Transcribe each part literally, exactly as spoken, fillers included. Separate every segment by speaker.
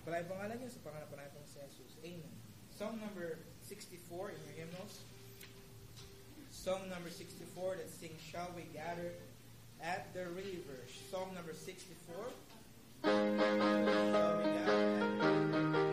Speaker 1: Pagpalain pangalan niyo sa pangalan pa natin si Jesus. Amen. Song number sixty-four in your hymnals. Song number sixty-four, let's sing Shall We Gather at the River. Song number sixty-four. Shall we gather at the river?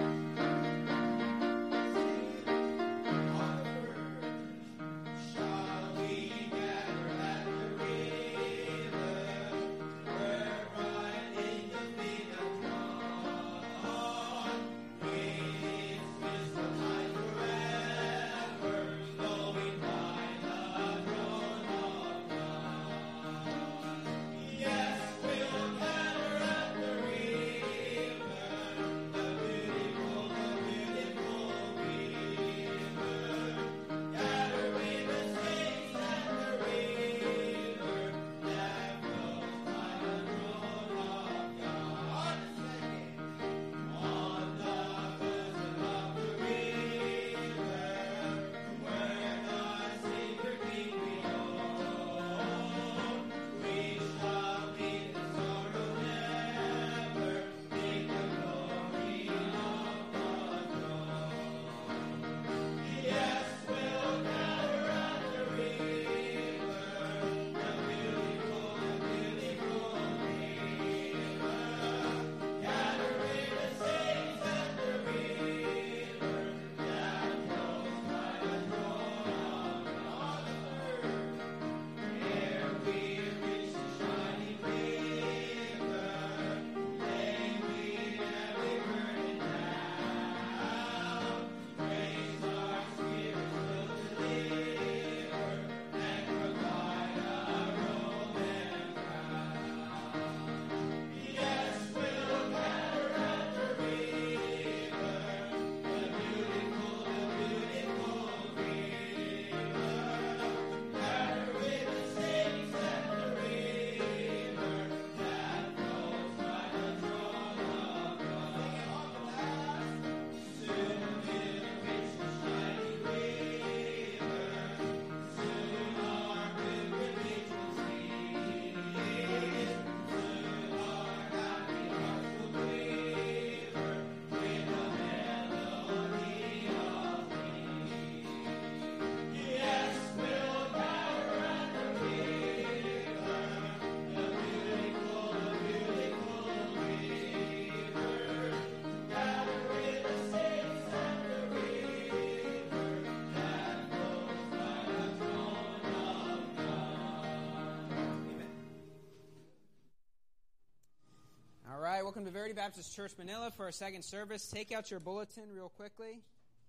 Speaker 2: Welcome to Verity Baptist Church Manila for our second service. Take out your bulletin real quickly.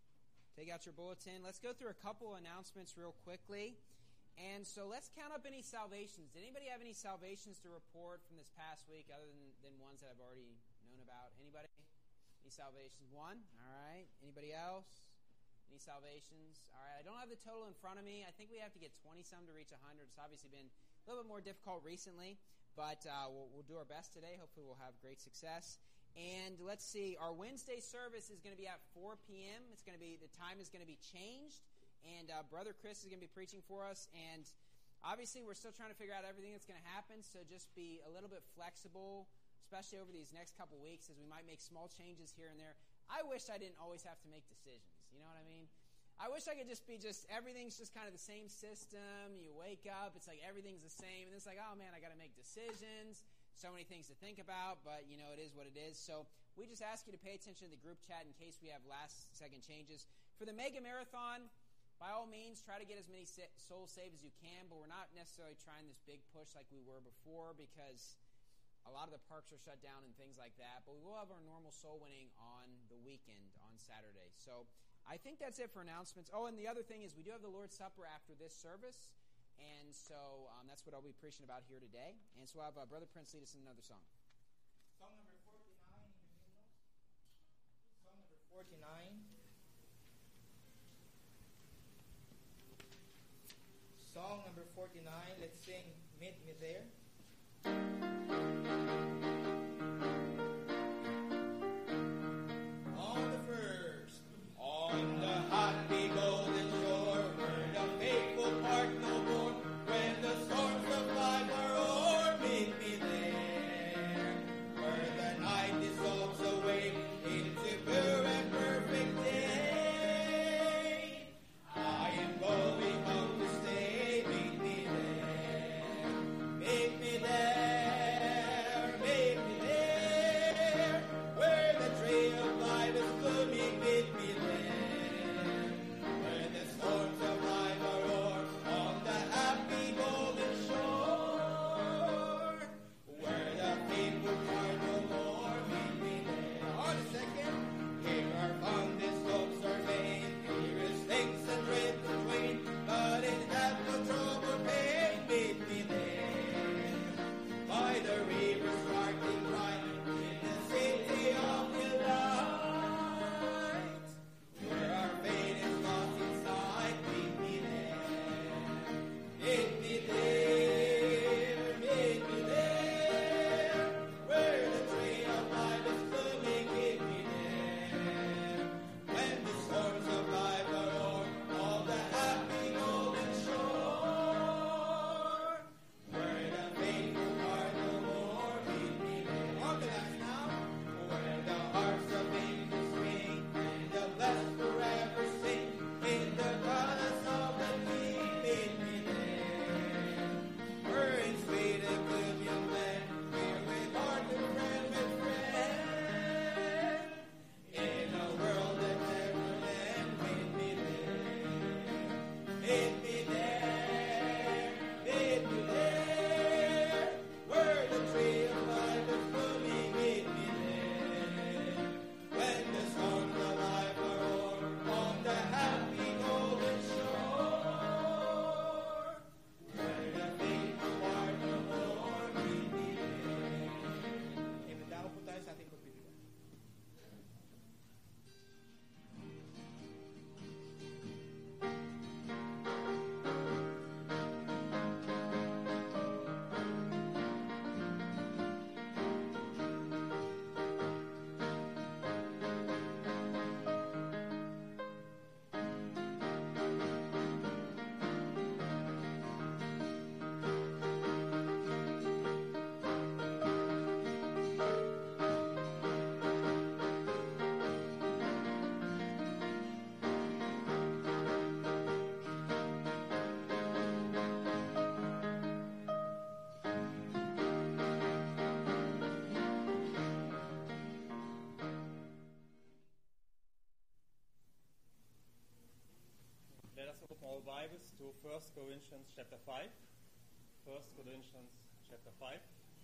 Speaker 2: Take out your bulletin. Let's go through a couple announcements real quickly. And so let's count up any salvations. Did anybody have any salvations to report from this past week other than, than ones that I've already known about? Anybody? Any salvations? One? All right. Anybody else? Any salvations? All right. I don't have the total in front of me. I think we have to get twenty-some to reach one hundred. It's obviously been a little bit more difficult recently. But uh, we'll, we'll do our best today. Hopefully we'll have great success. And let's see, our Wednesday service is going to be at four p.m. It's going to be, the time is going to be changed. And uh, Brother Chris is going to be preaching for us. And obviously we're still trying to figure out everything that's going to happen. So just be a little bit flexible, especially over these next couple weeks, as we might make small changes here and there. I wish I didn't always have to make decisions. You know what I mean? I wish I could just be just, everything's just kind of the same system. You wake up, it's like everything's the same. And it's like, oh man, I got to make decisions. So many things to think about, but you know, it is what it is. So we just ask you to pay attention to the group chat in case we have last second changes. For the Mega Marathon, by all means, try to get as many souls saved as you can, but we're not necessarily trying this big push like we were before because a lot of the parks are shut down and things like that. But we will have our normal soul winning on the weekend, on Saturday. So I think that's it for announcements. Oh, and the other thing is we do have the Lord's Supper after this service. And so um, that's what I'll be preaching about here today. And so I'll have uh, Brother Prince lead us in another song.
Speaker 1: Song number forty-nine in your hymnals. Song number forty-nine. Song number forty-nine. Let's sing Meet Me There. On the first, on the happy golden shore, where the faithful part no more, when the storms of life are o'er, meet me there, where the night dissolves away.
Speaker 3: to First Corinthians chapter five. First Corinthians chapter five.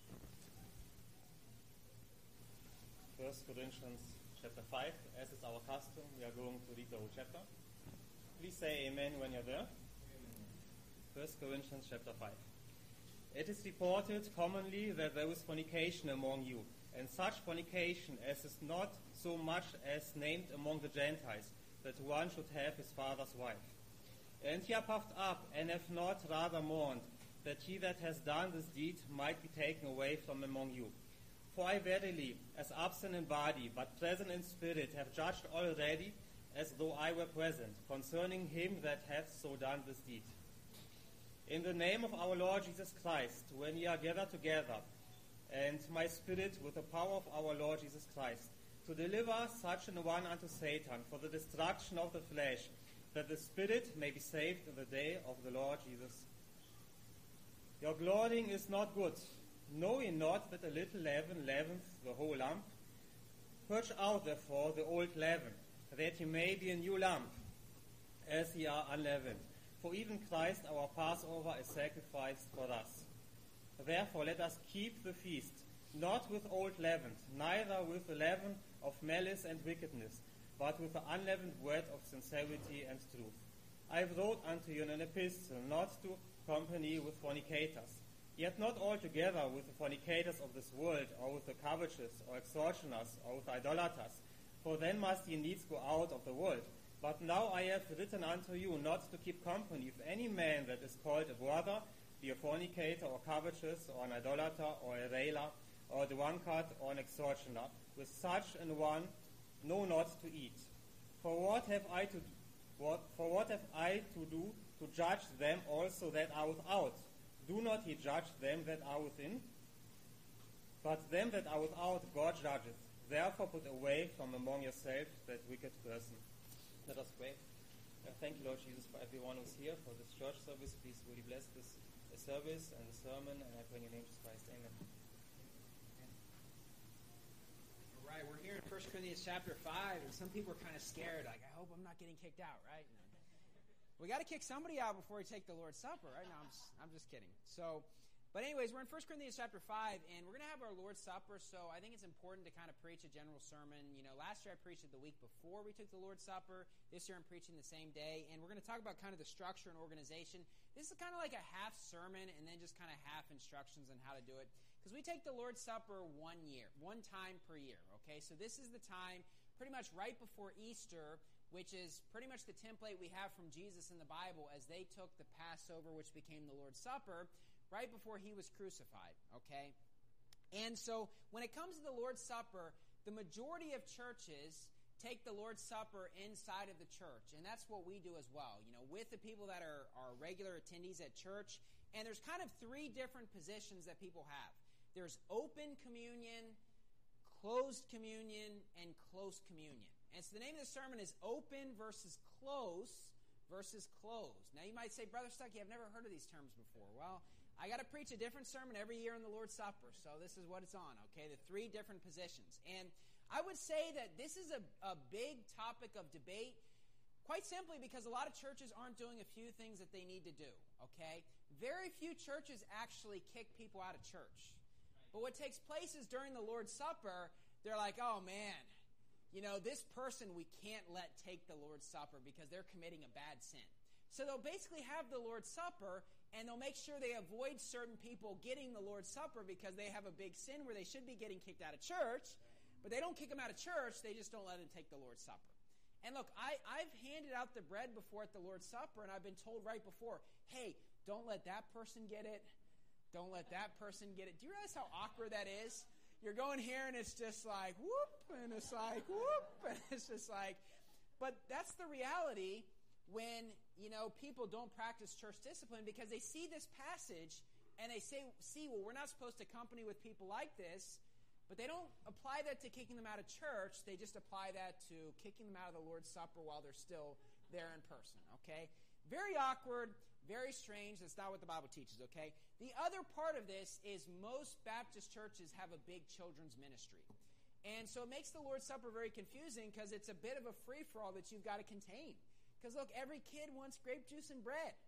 Speaker 3: First Corinthians chapter five. As is our custom, we are going to read the whole chapter. Please say amen when you're there. First Corinthians chapter five. It is reported commonly that there is fornication among you, and such fornication as is not so much as named among the Gentiles, that one should have his father's wife. And ye are puffed up, and have not rather mourned, that he that has done this deed might be taken away from among you. For I verily, as absent in body, but present in spirit, have judged already, as though I were present, concerning him that hath so done this deed. In the name of our Lord Jesus Christ, when ye are gathered together, and my spirit with the power of our Lord Jesus Christ, to deliver such an one unto Satan for the destruction of the flesh, that the spirit may be saved in the day of the Lord Jesus. Your glorying is not good. Know ye not that a little leaven leaveneth the whole lump? Purge out therefore the old leaven, that ye may be a new lump, as ye are unleavened. For even Christ our Passover is sacrificed for us. Therefore let us keep the feast, not with old leaven, neither with the leaven of malice and wickedness, but with the unleavened word of sincerity and truth. I wrote unto you in an epistle, not to company with fornicators, yet not altogether with the fornicators of this world, or with the covetous, or extortioners, or with idolaters, for then must ye needs go out of the world. But now I have written unto you not to keep company with any man that is called a brother, be a fornicator, or covetous, or an idolater, or a railer, or a drunkard, or an extortioner. With such an one, know not to eat. For what have I to what for what have I to do to judge them also that are without? Do not ye judge them that are within? But them that are without God judgeth. Therefore put away from among yourselves that wicked person. Let us pray. Uh, thank you, Lord Jesus, for everyone who's here for this church service. Please really bless this uh, service and the sermon, and I pray in your name, Jesus Christ. Amen.
Speaker 2: All right, we're here in First Corinthians chapter five, and some people are kind of scared, like, I hope I'm not getting kicked out, right? We got to kick somebody out before we take the Lord's Supper, right? No, I'm just, I'm just kidding. So, but anyways, we're in First Corinthians chapter five, and we're going to have our Lord's Supper, so I think it's important to kind of preach a general sermon. You know, last year I preached it the week before we took the Lord's Supper. This year I'm preaching the same day, and we're going to talk about kind of the structure and organization. This is kind of like a half sermon and then just kind of half instructions on how to do it, because we take the Lord's Supper one year, one time per year, okay? So this is the time pretty much right before Easter, which is pretty much the template we have from Jesus in the Bible as they took the Passover, which became the Lord's Supper, right before he was crucified, okay? And so when it comes to the Lord's Supper, the majority of churches take the Lord's Supper inside of the church, and that's what we do as well, you know, with the people that are, are regular attendees at church. And there's kind of three different positions that people have. There's open communion, closed communion, and close communion. And so the name of the sermon is Open versus Close versus Closed. Now you might say, Brother Stuckey, I've never heard of these terms before. Well, I got to preach a different sermon every year in the Lord's Supper, so this is what it's on, okay? The three different positions. And I would say that this is a, a big topic of debate, quite simply because a lot of churches aren't doing a few things that they need to do, okay? Very few churches actually kick people out of church. But what takes place is during the Lord's Supper, they're like, oh man, you know, this person we can't let take the Lord's Supper because they're committing a bad sin. So they'll basically have the Lord's Supper, and they'll make sure they avoid certain people getting the Lord's Supper because they have a big sin where they should be getting kicked out of church, but they don't kick them out of church, they just don't let them take the Lord's Supper. And look, I, I've handed out the bread before at the Lord's Supper, and I've been told right before, hey, don't let that person get it. Don't let that person get it. Do you realize how awkward that is? You're going here, and it's just like, whoop, and it's like, whoop, and it's just like, but that's the reality when, you know, people don't practice church discipline because they see this passage, and they say, see, well, we're not supposed to company with people like this, but they don't apply that to kicking them out of church. They just apply that to kicking them out of the Lord's Supper while they're still there in person, okay? Very awkward, very strange. That's not what the Bible teaches, okay? The other part of this is most Baptist churches have a big children's ministry. And so it makes the Lord's Supper very confusing because it's a bit of a free-for-all that you've got to contain. Because, look, every kid wants grape juice and bread.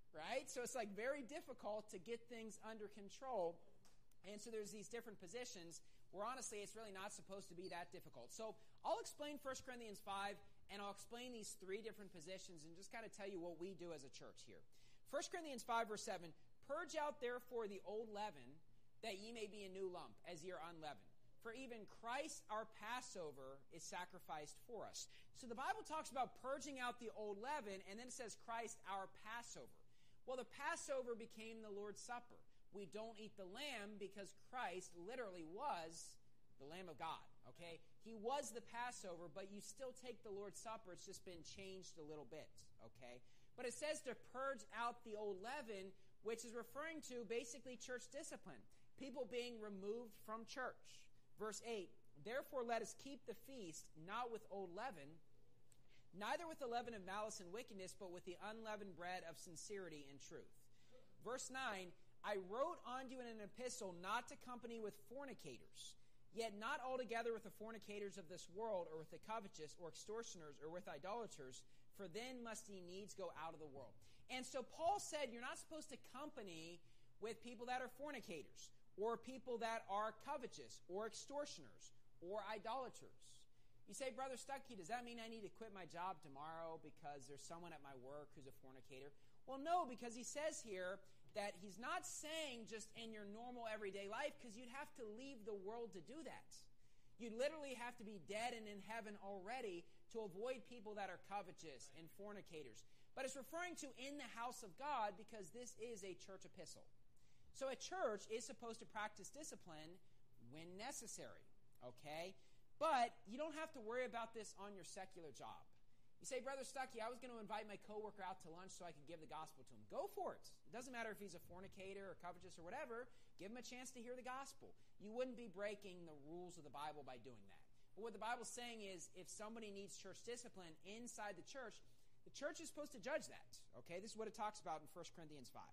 Speaker 2: right? So it's like very difficult to get things under control. And so there's these different positions where honestly it's really not supposed to be that difficult. So I'll explain First Corinthians five, and I'll explain these three different positions and just kind of tell you what we do as a church here. First Corinthians five, verse seven, purge out therefore the old leaven, that ye may be a new lump, as ye are unleavened. For even Christ our Passover is sacrificed for us. So the Bible talks about purging out the old leaven, and then it says Christ our Passover. Well, the Passover became the Lord's Supper. We don't eat the lamb because Christ literally was the Lamb of God, okay? He was the Passover, but you still take the Lord's Supper. It's just been changed a little bit, okay? But it says to purge out the old leaven, which is referring to basically church discipline, people being removed from church. Verse eight, therefore let us keep the feast, not with old leaven, neither with the leaven of malice and wickedness, but with the unleavened bread of sincerity and truth. Verse nine, I wrote unto you in an epistle not to company with fornicators, yet not altogether with the fornicators of this world, or with the covetous, or extortioners, or with idolaters, for then must ye needs go out of the world. And so Paul said you're not supposed to company with people that are fornicators, or people that are covetous, or extortioners, or idolaters. You say, Brother Stuckey, does that mean I need to quit my job tomorrow because there's someone at my work who's a fornicator? Well, no, because he says here that he's not saying just in your normal everyday life, because you'd have to leave the world to do that. You'd literally have to be dead and in heaven already to avoid people that are covetous and fornicators. But it's referring to in the house of God because this is a church epistle. So a church is supposed to practice discipline when necessary, okay? But you don't have to worry about this on your secular job. You say, Brother Stuckey, I was going to invite my coworker out to lunch so I could give the gospel to him. Go for it. It doesn't matter if he's a fornicator or covetous or whatever. Give him a chance to hear the gospel. You wouldn't be breaking the rules of the Bible by doing that. But what the Bible's saying is if somebody needs church discipline inside the church, the church is supposed to judge that. Okay, this is what it talks about in First Corinthians five.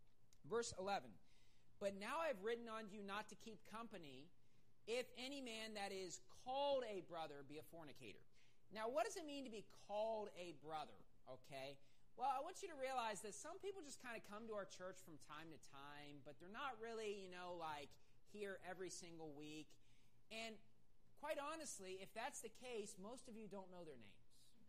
Speaker 2: Verse eleven, but now I have written unto you not to keep company, if any man that is called a brother be a fornicator. Now, what does it mean to be called a brother, okay? Well, I want you to realize that some people just kind of come to our church from time to time, but they're not really, you know, like here every single week. And quite honestly, if that's the case, most of you don't know their names.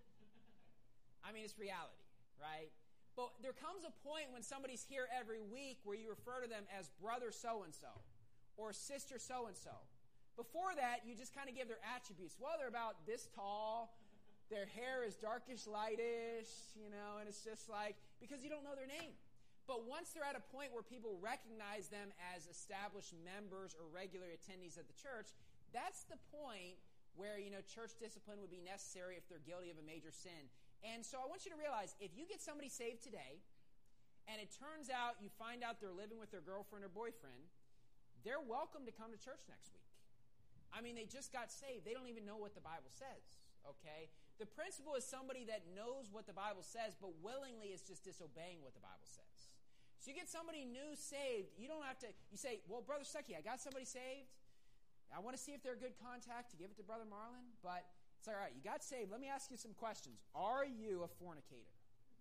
Speaker 2: I mean, it's reality, right? But there comes a point when somebody's here every week where you refer to them as brother so-and-so or sister so-and-so. Before that, you just kind of give their attributes. Well, they're about this tall, their hair is darkish, lightish, you know, and it's just like, because you don't know their name. But once they're at a point where people recognize them as established members or regular attendees of the church, that's the point where, you know, church discipline would be necessary if they're guilty of a major sin. And so I want you to realize, if you get somebody saved today, and it turns out you find out they're living with their girlfriend or boyfriend, they're welcome to come to church next week. I mean, they just got saved. They don't even know what the Bible says, okay? The principle is somebody that knows what the Bible says, but willingly is just disobeying what the Bible says. So you get somebody new saved, you don't have to, you say, well, Brother Stuckey, I got somebody saved. I want to see if they're a good contact to give it to Brother Marlon, but it's all right, you got saved. Let me ask you some questions. Are you a fornicator?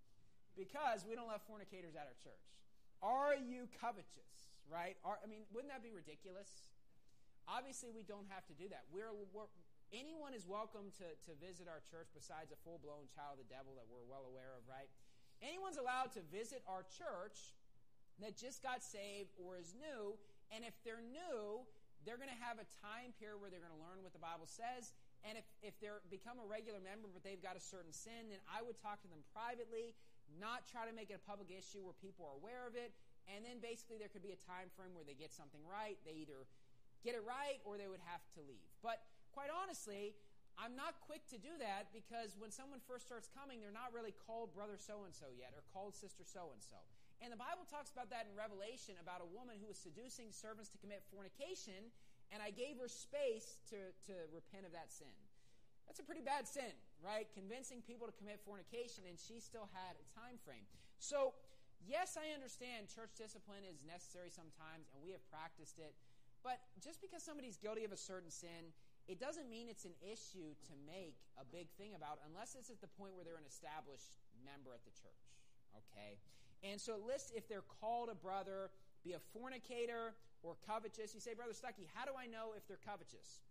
Speaker 2: Because we don't have fornicators at our church. Are you covetous, right? Are, I mean, wouldn't that be ridiculous? Obviously, we don't have to do that. We're, we're anyone is welcome to, to visit our church besides a full-blown child of the devil that we're well aware of, right? Anyone's allowed to visit our church that just got saved or is new, and if they're new, they're going to have a time period where they're going to learn what the Bible says. And if, if they become a regular member but they've got a certain sin, then I would talk to them privately, not try to make it a public issue where people are aware of it. And then basically there could be a time frame where they get something right. They either get it right or they would have to leave. But quite honestly, I'm not quick to do that because when someone first starts coming, they're not really called brother so-and-so yet or called sister so-and-so. And the Bible talks about that in Revelation about a woman who was seducing servants to commit fornication, and I gave her space to, to repent of that sin. That's a pretty bad sin, right? Convincing people to commit fornication, and she still had a time frame. So, yes, I understand church discipline is necessary sometimes, and we have practiced it. But just because somebody's guilty of a certain sin, it doesn't mean it's an issue to make a big thing about unless it's at the point where they're an established member at the church, okay? And so it lists if they're called a brother, be a fornicator or covetous. You say, Brother Stuckey, how do I know if they're covetous?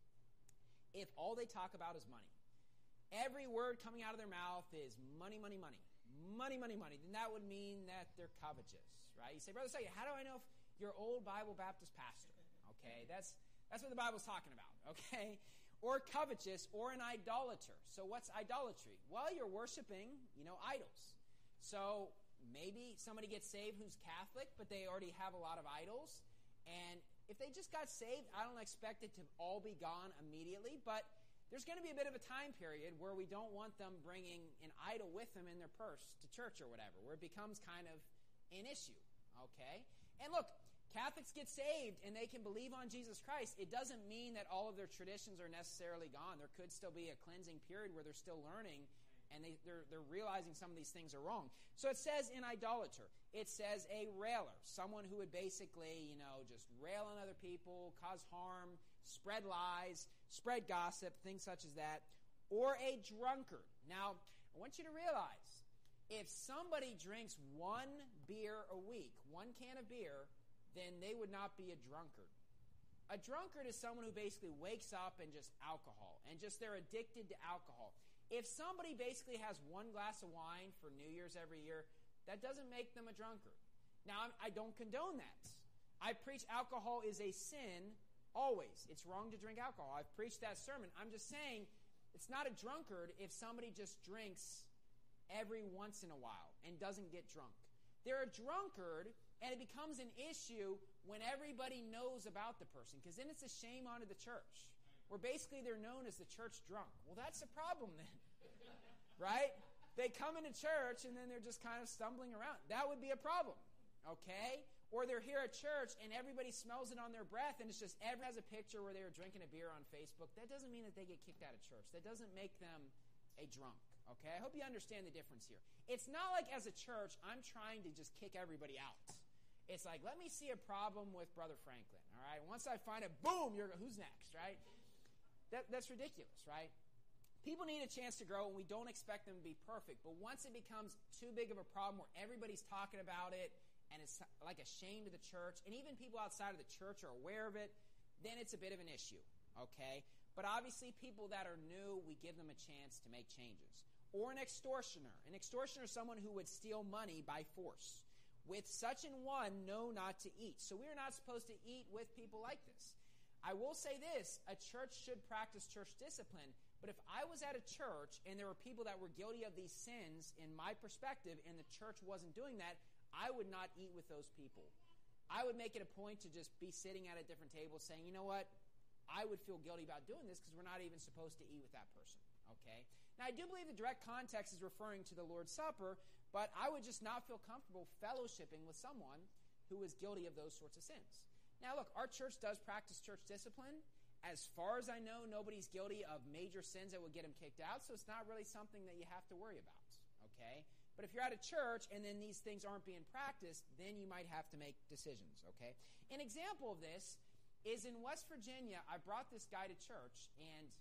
Speaker 2: If all they talk about is money. Every word coming out of their mouth is money, money, money. Money, money, money. Then that would mean that they're covetous, right? You say, Brother Stuckey, how do I know if you're old Bible Baptist pastor? Okay, that's that's what the Bible's talking about, okay? Or covetous or an idolater. So what's idolatry? Well, you're worshiping, you know, idols. So maybe somebody gets saved who's Catholic, but they already have a lot of idols. And if they just got saved, I don't expect it to all be gone immediately, but there's going to be a bit of a time period where we don't want them bringing an idol with them in their purse to church or whatever, where it becomes kind of an issue, okay? And look, Catholics get saved and they can believe on Jesus Christ. It doesn't mean that all of their traditions are necessarily gone. There could still be a cleansing period where they're still learning and they, they're, they're realizing some of these things are wrong. So it says an idolater. It says a railer, someone who would basically, you know, just rail on other people, cause harm, spread lies, spread gossip, things such as that. Or a drunkard. Now, I want you to realize, if somebody drinks one beer a week, one can of beer, then they would not be a drunkard. A drunkard is someone who basically wakes up and just alcohol, and just they're addicted to alcohol. If somebody basically has one glass of wine for New Year's every year, that doesn't make them a drunkard. Now, I don't condone that. I preach alcohol is a sin always. It's wrong to drink alcohol. I've preached that sermon. I'm just saying it's not a drunkard if somebody just drinks every once in a while and doesn't get drunk. They're a drunkard, and it becomes an issue when everybody knows about the person, because then it's a shame onto the church, where basically they're known as the church drunk. Well, that's a problem then, right? They come into church, and then they're just kind of stumbling around. That would be a problem, okay? Or they're here at church, and everybody smells it on their breath, and it's just everyone has a picture where they were drinking a beer on Facebook. That doesn't mean that they get kicked out of church. That doesn't make them a drunk. Okay, I hope you understand the difference here. It's not like as a church, I'm trying to just kick everybody out. It's like, let me see a problem with Brother Franklin, all right? Once I find it, boom, you're who's next, right? That, that's ridiculous, right? People need a chance to grow, and we don't expect them to be perfect. But once it becomes too big of a problem where everybody's talking about it, and it's like a shame to the church, and even people outside of the church are aware of it, then it's a bit of an issue, okay? But obviously, people that are new, we give them a chance to make changes. Or an extortioner. An extortioner is someone who would steal money by force. With such an one, know not to eat. So we are not supposed to eat with people like this. I will say this, a church should practice church discipline, but if I was at a church and there were people that were guilty of these sins, in my perspective, and the church wasn't doing that, I would not eat with those people. I would make it a point to just be sitting at a different table saying, you know what, I would feel guilty about doing this because we're not even supposed to eat with that person. Okay? Now, I do believe the direct context is referring to the Lord's Supper, but I would just not feel comfortable fellowshipping with someone who was guilty of those sorts of sins. Now, look, our church does practice church discipline. As far as I know, nobody's guilty of major sins that would get them kicked out, so it's not really something that you have to worry about. Okay? But if you're at a church and then these things aren't being practiced, then you might have to make decisions. Okay? An example of this is in West Virginia. I brought this guy to church, and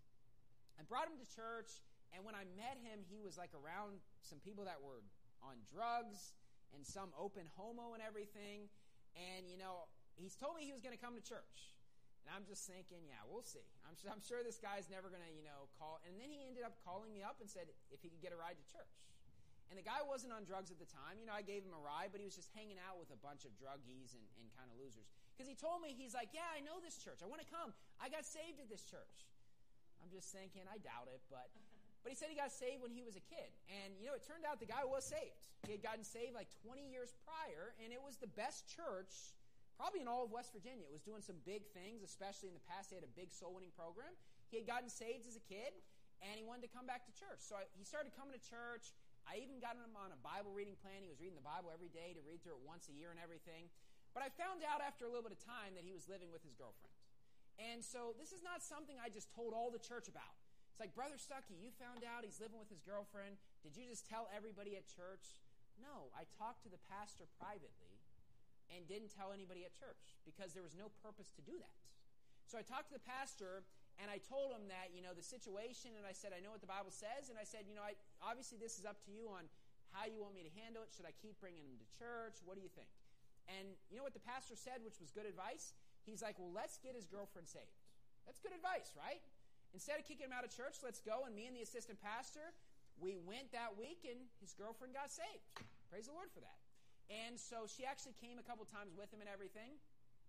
Speaker 2: I brought him to church, and when I met him, he was like around some people that were on drugs and some open homo and everything. And, you know, he's told me he was going to come to church. And I'm just thinking, yeah, we'll see. I'm, I'm sure this guy's never going to, you know, call. And then he ended up calling me up and said if he could get a ride to church. And the guy wasn't on drugs at the time. You know, I gave him a ride, but he was just hanging out with a bunch of druggies and, and kind of losers. Because he told me, he's like, yeah, I know this church. I want to come. I got saved at this church. I'm just thinking, I doubt it, but but he said he got saved when he was a kid. And, you know, it turned out the guy was saved. He had gotten saved like twenty years prior, and it was the best church probably in all of West Virginia. It was doing some big things, especially in the past. They had a big soul-winning program. He had gotten saved as a kid, and he wanted to come back to church. So I, he started coming to church. I even got him on a Bible reading plan. He was reading the Bible every day to read through it once a year and everything. But I found out after a little bit of time that he was living with his girlfriend. And so this is not something I just told all the church about. It's like, Brother Stuckey, you found out he's living with his girlfriend. Did you just tell everybody at church? No, I talked to the pastor privately and didn't tell anybody at church because there was no purpose to do that. So I talked to the pastor, and I told him that, you know, the situation, and I said, I know what the Bible says, and I said, you know, I, obviously this is up to you on how you want me to handle it. Should I keep bringing him to church? What do you think? And you know what the pastor said, which was good advice? He's like, well, let's get his girlfriend saved. That's good advice, right? Instead of kicking him out of church, let's go. And me and the assistant pastor, we went that week, and his girlfriend got saved. Praise the Lord for that. And so she actually came a couple times with him and everything.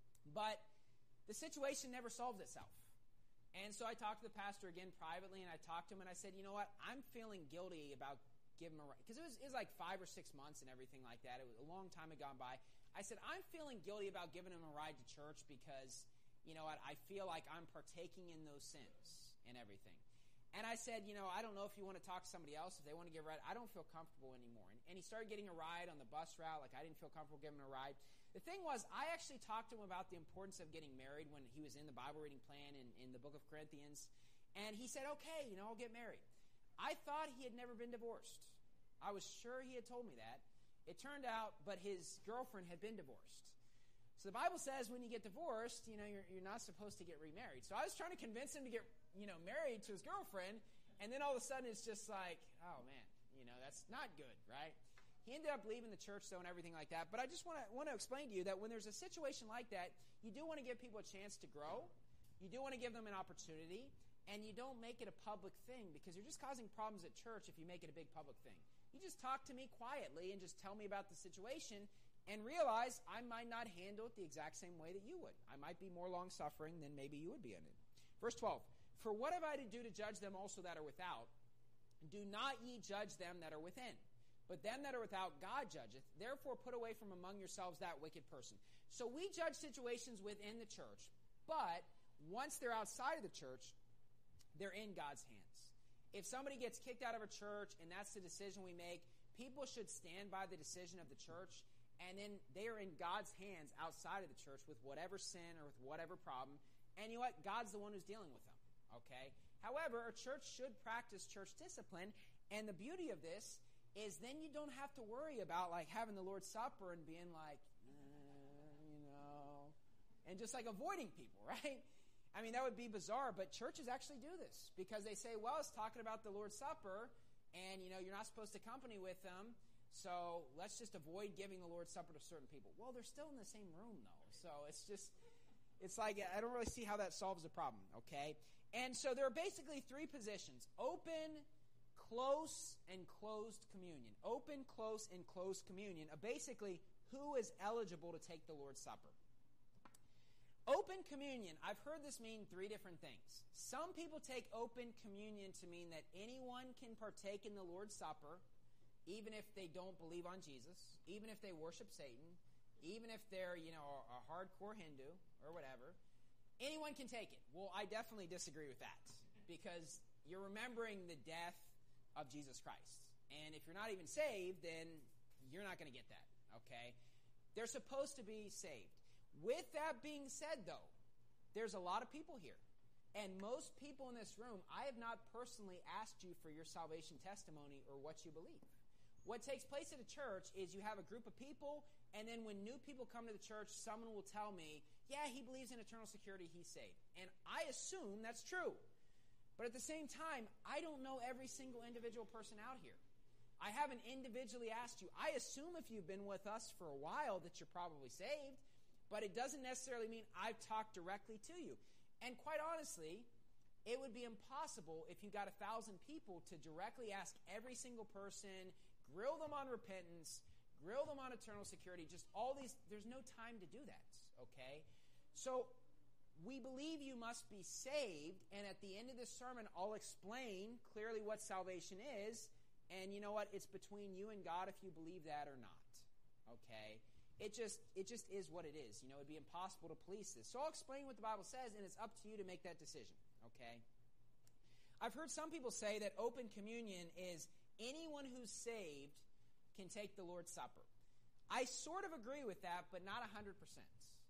Speaker 2: But the situation never solved itself. And so I talked to the pastor again privately, and I talked to him, and I said, you know what? I'm feeling guilty about giving him a ride. Because it was, it was like five or six months and everything like that. It was a long time had gone by. I said, I'm feeling guilty about giving him a ride to church because, you know what, I feel like I'm partaking in those sins and everything. And I said, you know, I don't know if you want to talk to somebody else, if they want to give a ride. I don't feel comfortable anymore. And, and he started getting a ride on the bus route. Like, I didn't feel comfortable giving him a ride. The thing was, I actually talked to him about the importance of getting married when he was in the Bible reading plan in, in the book of Corinthians. And he said, okay, you know, I'll get married. I thought he had never been divorced. I was sure he had told me that. It turned out, but his girlfriend had been divorced. So the Bible says when you get divorced, you know, you're, you're not supposed to get remarried. So I was trying to convince him to get, you know, married to his girlfriend, and then all of a sudden it's just like, oh man, you know, that's not good, right? He ended up leaving the church though and everything like that. But I just want to want to explain to you that when there's a situation like that, you do want to give people a chance to grow. You do want to give them an opportunity, and you don't make it a public thing because you're just causing problems at church if you make it a big public thing. You just talk to me quietly and just tell me about the situation and realize I might not handle it the exact same way that you would. I might be more long-suffering than maybe you would be in it. Verse twelve, for what have I to do to judge them also that are without? Do not ye judge them that are within. But them that are without God judgeth. Therefore put away from among yourselves that wicked person. So we judge situations within the church, but once they're outside of the church, they're in God's hands. If somebody gets kicked out of a church and that's the decision we make, people should stand by the decision of the church, and then they are in God's hands outside of the church with whatever sin or with whatever problem. And you know what? God's the one who's dealing with them. Okay? However, a church should practice church discipline, and the beauty of this is then you don't have to worry about like having the Lord's Supper and being like, eh, you know, and just like avoiding people, right? I mean, that would be bizarre, but churches actually do this because they say, well, it's talking about the Lord's Supper, and, you know, you're not supposed to company with them, so let's just avoid giving the Lord's Supper to certain people. Well, they're still in the same room, though, so it's just, it's like, I don't really see how that solves the problem, okay? And so there are basically three positions: open, close, and closed communion. Open, close, and closed communion are basically who is eligible to take the Lord's Supper. Open communion, I've heard this mean three different things. Some people take open communion to mean that anyone can partake in the Lord's Supper, even if they don't believe on Jesus, even if they worship Satan, even if they're, you know, a hardcore Hindu or whatever. Anyone can take it. Well, I definitely disagree with that because you're remembering the death of Jesus Christ. And if you're not even saved, then you're not going to get that, okay? They're supposed to be saved. With that being said, though, there's a lot of people here. And most people in this room, I have not personally asked you for your salvation testimony or what you believe. What takes place at a church is you have a group of people, and then when new people come to the church, someone will tell me, yeah, he believes in eternal security, he's saved. And I assume that's true. But at the same time, I don't know every single individual person out here. I haven't individually asked you. I assume if you've been with us for a while that you're probably saved, but it doesn't necessarily mean I've talked directly to you. And quite honestly, it would be impossible if you got a thousand people to directly ask every single person, grill them on repentance, grill them on eternal security, just all these. There's no time to do that, okay? So we believe you must be saved, and at the end of this sermon, I'll explain clearly what salvation is, and you know what? It's between you and God if you believe that or not, okay? It just it just is what it is. You know, it'd be impossible to police this. So I'll explain what the Bible says, and it's up to you to make that decision, okay? I've heard some people say that open communion is anyone who's saved can take the Lord's Supper. I sort of agree with that, but not one hundred percent.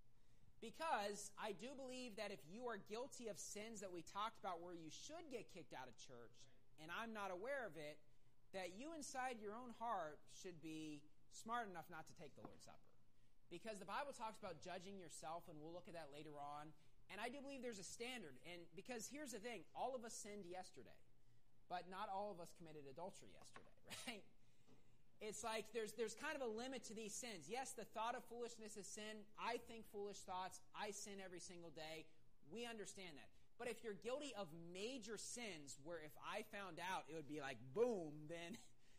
Speaker 2: Because I do believe that if you are guilty of sins that we talked about where you should get kicked out of church, and I'm not aware of it, that you inside your own heart should be smart enough not to take the Lord's Supper. Because the Bible talks about judging yourself, and we'll look at that later on. And I do believe there's a standard. And because here's the thing, all of us sinned yesterday. But not all of us committed adultery yesterday, right? it's like there's there's kind of a limit to these sins. Yes, the thought of foolishness is sin. I think foolish thoughts. I sin every single day. We understand that. But if you're guilty of major sins where if I found out it would be like boom, then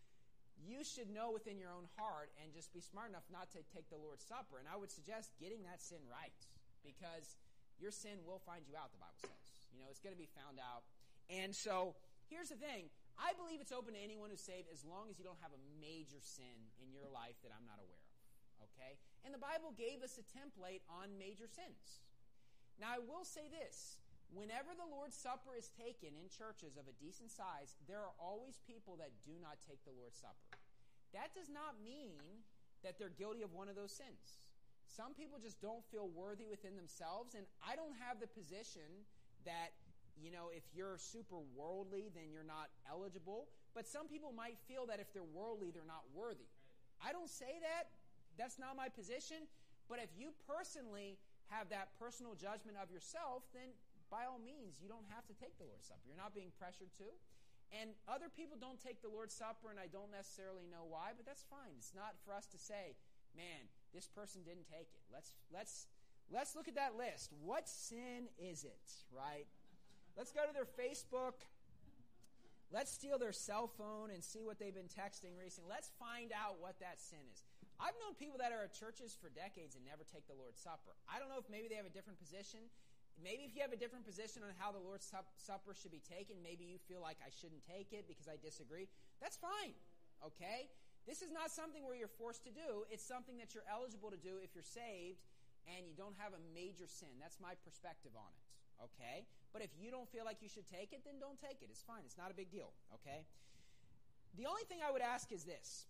Speaker 2: you should know within your own heart and just be smart enough not to take the Lord's Supper. And I would suggest getting that sin right, because your sin will find you out, the Bible says. You know, it's going to be found out. And so here's the thing. I believe it's open to anyone who's saved as long as you don't have a major sin in your life that I'm not aware of. Okay? And the Bible gave us a template on major sins. Now, I will say this. Whenever the Lord's Supper is taken in churches of a decent size, there are always people that do not take the Lord's Supper. That does not mean that they're guilty of one of those sins. Some people just don't feel worthy within themselves, and I don't have the position that, you know, if you're super worldly, then you're not eligible. But some people might feel that if they're worldly, they're not worthy. I don't say that. That's not my position. But if you personally have that personal judgment of yourself, then by all means, you don't have to take the Lord's Supper. You're not being pressured to. And other people don't take the Lord's Supper, and I don't necessarily know why, but that's fine. It's not for us to say, man, this person didn't take it. Let's let's let's look at that list. What sin is it, right? Let's go to their Facebook. Let's steal their cell phone and see what they've been texting recently. Let's find out what that sin is. I've known people that are at churches for decades and never take the Lord's Supper. I don't know if maybe they have a different position. Maybe if you have a different position on how the Lord's sup- Supper should be taken, maybe you feel like I shouldn't take it because I disagree. That's fine, okay? This is not something where you're forced to do. It's something that you're eligible to do if you're saved and you don't have a major sin. That's my perspective on it, okay? But if you don't feel like you should take it, then don't take it. It's fine. It's not a big deal, okay? The only thing I would ask is this.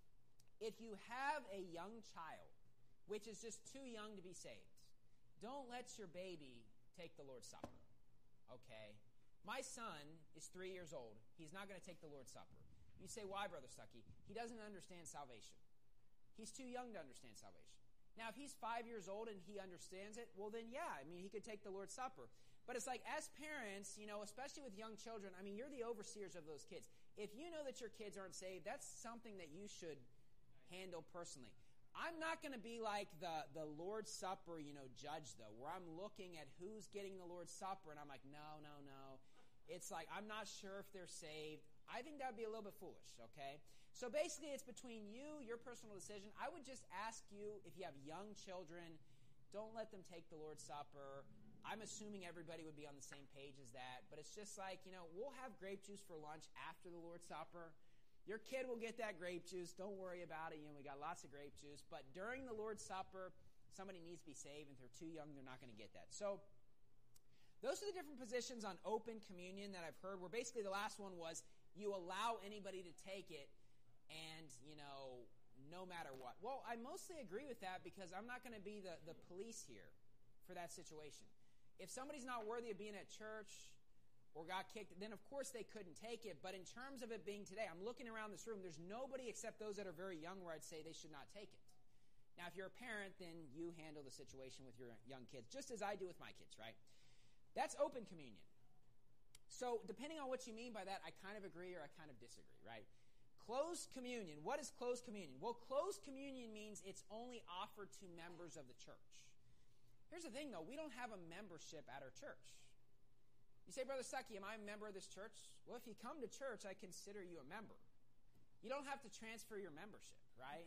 Speaker 2: If you have a young child, which is just too young to be saved, don't let your baby take the Lord's Supper, okay? My son is three years old. He's not going to take the Lord's Supper. You say, why, Brother Stuckey? He doesn't understand salvation. He's too young to understand salvation. Now, if he's five years old and he understands it, well, then, yeah, I mean, he could take the Lord's Supper. But it's like, as parents, you know, especially with young children, I mean, you're the overseers of those kids. If you know that your kids aren't saved, that's something that you should handle personally. I'm not going to be like the, the Lord's Supper, you know, judge, though, where I'm looking at who's getting the Lord's Supper, and I'm like, no, no, no. It's like, I'm not sure if they're saved. I think that would be a little bit foolish, okay? So basically, it's between you, your personal decision. I would just ask you, if you have young children, don't let them take the Lord's Supper. I'm assuming everybody would be on the same page as that. But it's just like, you know, we'll have grape juice for lunch after the Lord's Supper. Your kid will get that grape juice. Don't worry about it. You know, we got lots of grape juice. But during the Lord's Supper, somebody needs to be saved. And if they're too young, they're not going to get that. So those are the different positions on open communion that I've heard, where basically the last one was you allow anybody to take it and, you know, no matter what. Well, I mostly agree with that because I'm not going to be the, the police here for that situation. If somebody's not worthy of being at church or got kicked, then of course they couldn't take it. But in terms of it being today, I'm looking around this room, there's nobody except those that are very young where I'd say they should not take it. Now, if you're a parent, then you handle the situation with your young kids, just as I do with my kids, right? That's open communion. So depending on what you mean by that, I kind of agree or I kind of disagree, right? Closed communion. What is closed communion? Well, closed communion means it's only offered to members of the church. Here's the thing, though. We don't have a membership at our church. You say, Brother Stuckey, am I a member of this church? Well, if you come to church, I consider you a member. You don't have to transfer your membership, right?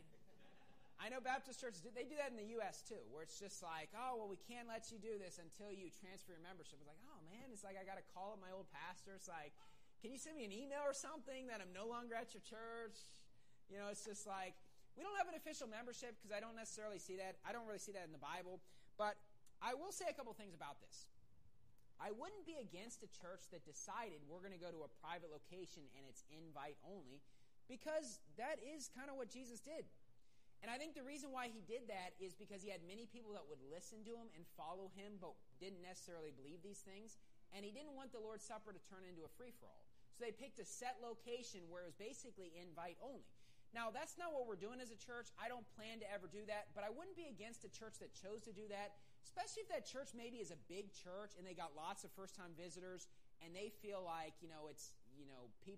Speaker 2: I know Baptist churches, they do that in the U S too, where it's just like, oh, well, we can't let you do this until you transfer your membership. It's like, oh, man, it's like I got to call up my old pastor. It's like, can you send me an email or something that I'm no longer at your church? You know, it's just like, we don't have an official membership because I don't necessarily see that. I don't really see that in the Bible. But I will say a couple things about this. I wouldn't be against a church that decided we're going to go to a private location and it's invite only, because that is kind of what Jesus did. And I think the reason why he did that is because he had many people that would listen to him and follow him but didn't necessarily believe these things. And he didn't want the Lord's Supper to turn into a free-for-all. So they picked a set location where it was basically invite only. Now, that's not what we're doing as a church. I don't plan to ever do that. But I wouldn't be against a church that chose to do that, especially if that church maybe is a big church and they got lots of first-time visitors and they feel like, you know, it's, you know, people,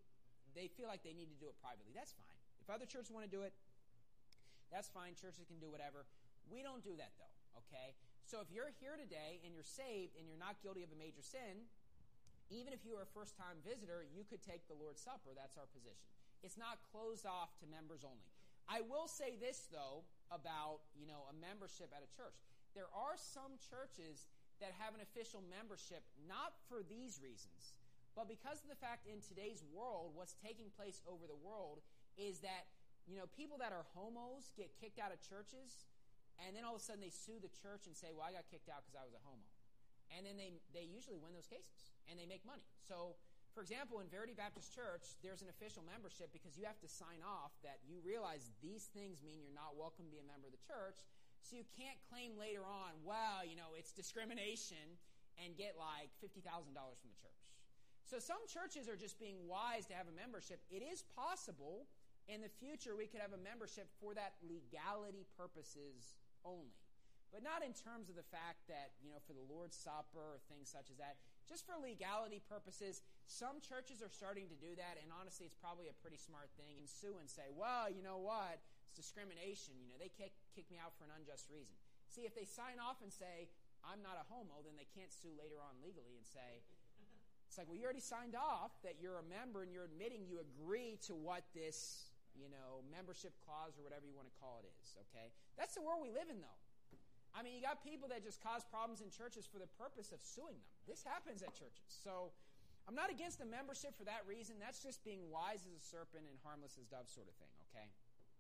Speaker 2: they feel like they need to do it privately. That's fine. If other churches want to do it, that's fine. Churches can do whatever. We don't do that, though, okay? So if you're here today and you're saved and you're not guilty of a major sin, even if you are a first-time visitor, you could take the Lord's Supper. That's our position. It's not closed off to members only. I will say this, though, about, you know, a membership at a church. There are some churches that have an official membership, not for these reasons, but because of the fact in today's world, what's taking place over the world is that, you know, people that are homos get kicked out of churches, and then all of a sudden they sue the church and say, well, I got kicked out because I was a homo. And then they, they usually win those cases, and they make money. So, for example, in Verity Baptist Church, there's an official membership because you have to sign off that you realize these things mean you're not welcome to be a member of the church, so you can't claim later on, well, you know, it's discrimination, and get like fifty thousand dollars from the church. So some churches are just being wise to have a membership. It is possible in the future we could have a membership for that legality purposes only. But not in terms of the fact that, you know, for the Lord's Supper or things such as that. Just for legality purposes, some churches are starting to do that, and honestly, it's probably a pretty smart thing. And sue and say, well, you know what, it's discrimination. You know, they kick, kick me out for an unjust reason. See, if they sign off and say, I'm not a homo, then they can't sue later on legally and say, it's like, well, you already signed off that you're a member and you're admitting you agree to what this, you know, membership clause or whatever you want to call it is, okay? That's the world we live in, though. I mean, you got people that just cause problems in churches for the purpose of suing them. This happens at churches. So I'm not against a membership for that reason. That's just being wise as a serpent and harmless as dove sort of thing, okay?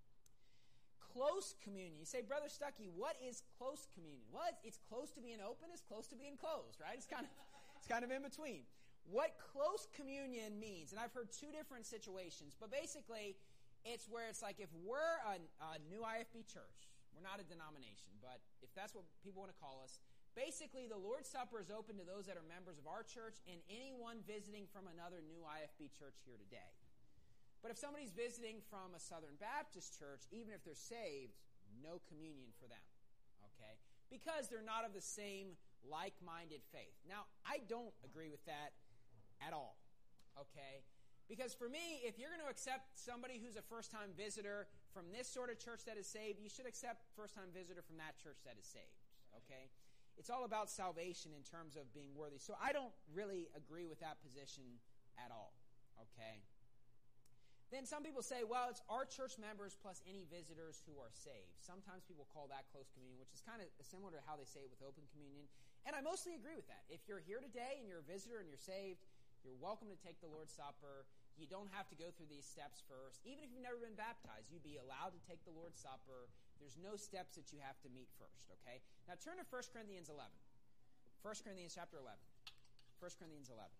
Speaker 2: Close communion. You say, Brother Stuckey, what is close communion? Well, it's, it's close to being open. It's close to being closed, right? It's kind of, it's kind of in between. What close communion means, and I've heard two different situations, but basically it's where it's like if we're a, a new I F B church, we're not a denomination, but if that's what people want to call us, basically the Lord's Supper is open to those that are members of our church and anyone visiting from another new I F B church here today. But if somebody's visiting from a Southern Baptist church, even if they're saved, no communion for them, okay? Because they're not of the same like-minded faith. Now, I don't agree with that at all, okay? Because for me, if you're going to accept somebody who's a first-time visitor from this sort of church that is saved, you should accept first-time visitor from that church that is saved, okay? It's all about salvation in terms of being worthy. So I don't really agree with that position at all, okay? Then some people say, well, it's our church members plus any visitors who are saved. Sometimes people call that close communion, which is kind of similar to how they say it with open communion. And I mostly agree with that. If you're here today and you're a visitor and you're saved, you're welcome to take the Lord's Supper. You don't have to go through these steps first. Even if you've never been baptized, you'd be allowed to take the Lord's Supper. There's no steps that you have to meet first, okay? Now turn to First Corinthians eleven. First Corinthians chapter eleven. First Corinthians eleven.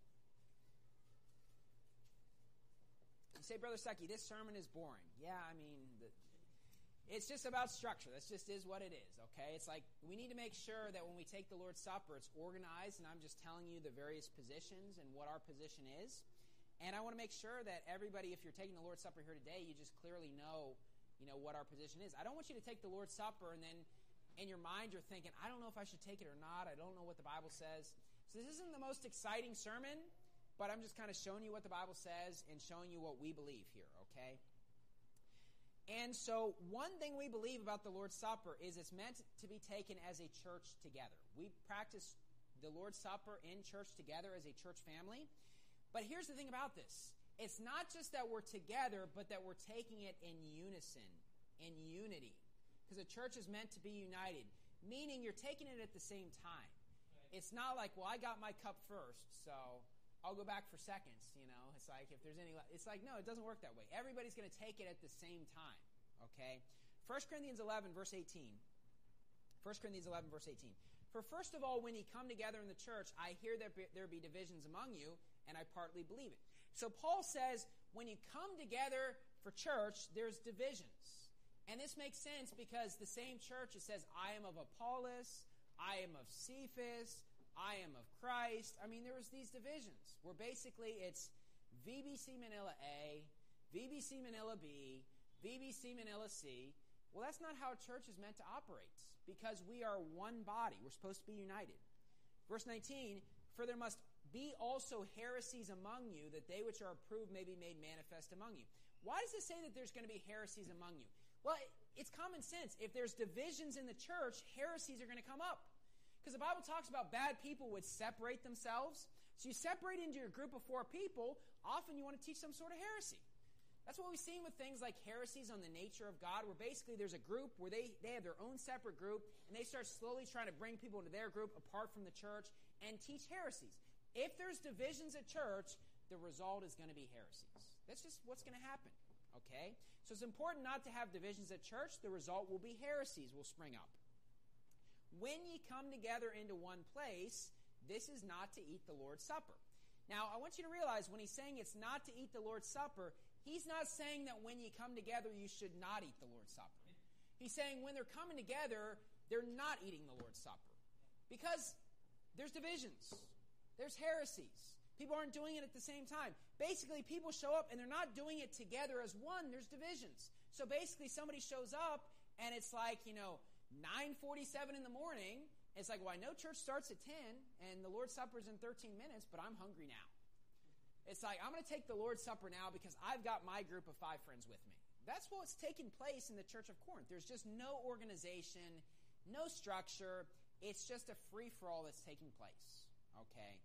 Speaker 2: You say, Brother Stuckey, this sermon is boring. Yeah, I mean, the, it's just about structure. That just is what it is, okay? It's like we need to make sure that when we take the Lord's Supper, it's organized, and I'm just telling you the various positions and what our position is. And I want to make sure that everybody, if you're taking the Lord's Supper here today, you just clearly know, you know, what our position is. I don't want you to take the Lord's Supper and then in your mind you're thinking, I don't know if I should take it or not. I don't know what the Bible says. So this isn't the most exciting sermon, but I'm just kind of showing you what the Bible says and showing you what we believe here, okay? And so one thing we believe about the Lord's Supper is it's meant to be taken as a church together. We practice the Lord's Supper in church together as a church family. But here's the thing about this. It's not just that we're together, but that we're taking it in unison, in unity. Because a church is meant to be united, meaning you're taking it at the same time. It's not like, well, I got my cup first, so I'll go back for seconds, you know. It's like if there's any... It's like, no, it doesn't work that way. Everybody's going to take it at the same time, okay? First Corinthians eleven, verse eighteen. First Corinthians eleven, verse eighteen. For first of all, when ye come together in the church, I hear that there be divisions among you, and I partly believe it. So Paul says, when you come together for church, there's divisions. And this makes sense because the same church, it says, I am of Apollos, I am of Cephas, I am of Christ. I mean, there was these divisions where basically it's V B C Manila A, V B C Manila B, V B C Manila C. Well, that's not how a church is meant to operate because we are one body. We're supposed to be united. Verse nineteen, for there must be also heresies among you, that they which are approved may be made manifest among you. Why does it say that there's going to be heresies among you? Well, it's common sense. If there's divisions in the church, heresies are going to come up. Because the Bible talks about bad people would separate themselves. So you separate into your group of four people, often you want to teach some sort of heresy. That's what we've seen with things like heresies on the nature of God, where basically there's a group where they, they have their own separate group, and they start slowly trying to bring people into their group apart from the church and teach heresies. If there's divisions at church, the result is going to be heresies. That's just what's going to happen, okay? So it's important not to have divisions at church. The result will be heresies will spring up. When ye come together into one place, this is not to eat the Lord's Supper. Now, I want you to realize when he's saying it's not to eat the Lord's Supper, he's not saying that when you come together, you should not eat the Lord's Supper. He's saying when they're coming together, they're not eating the Lord's Supper. Because there's divisions. There's heresies. People aren't doing it at the same time. Basically, people show up and they're not doing it together as one. There's divisions. So basically, somebody shows up and it's like, you know, nine forty-seven in the morning. It's like, well, I know church starts at ten and the Lord's Supper is in thirteen minutes, but I'm hungry now. It's like, I'm going to take the Lord's Supper now because I've got my group of five friends with me. That's what's taking place in the Church of Corinth. There's just no organization, no structure. It's just a free-for-all that's taking place. Okay?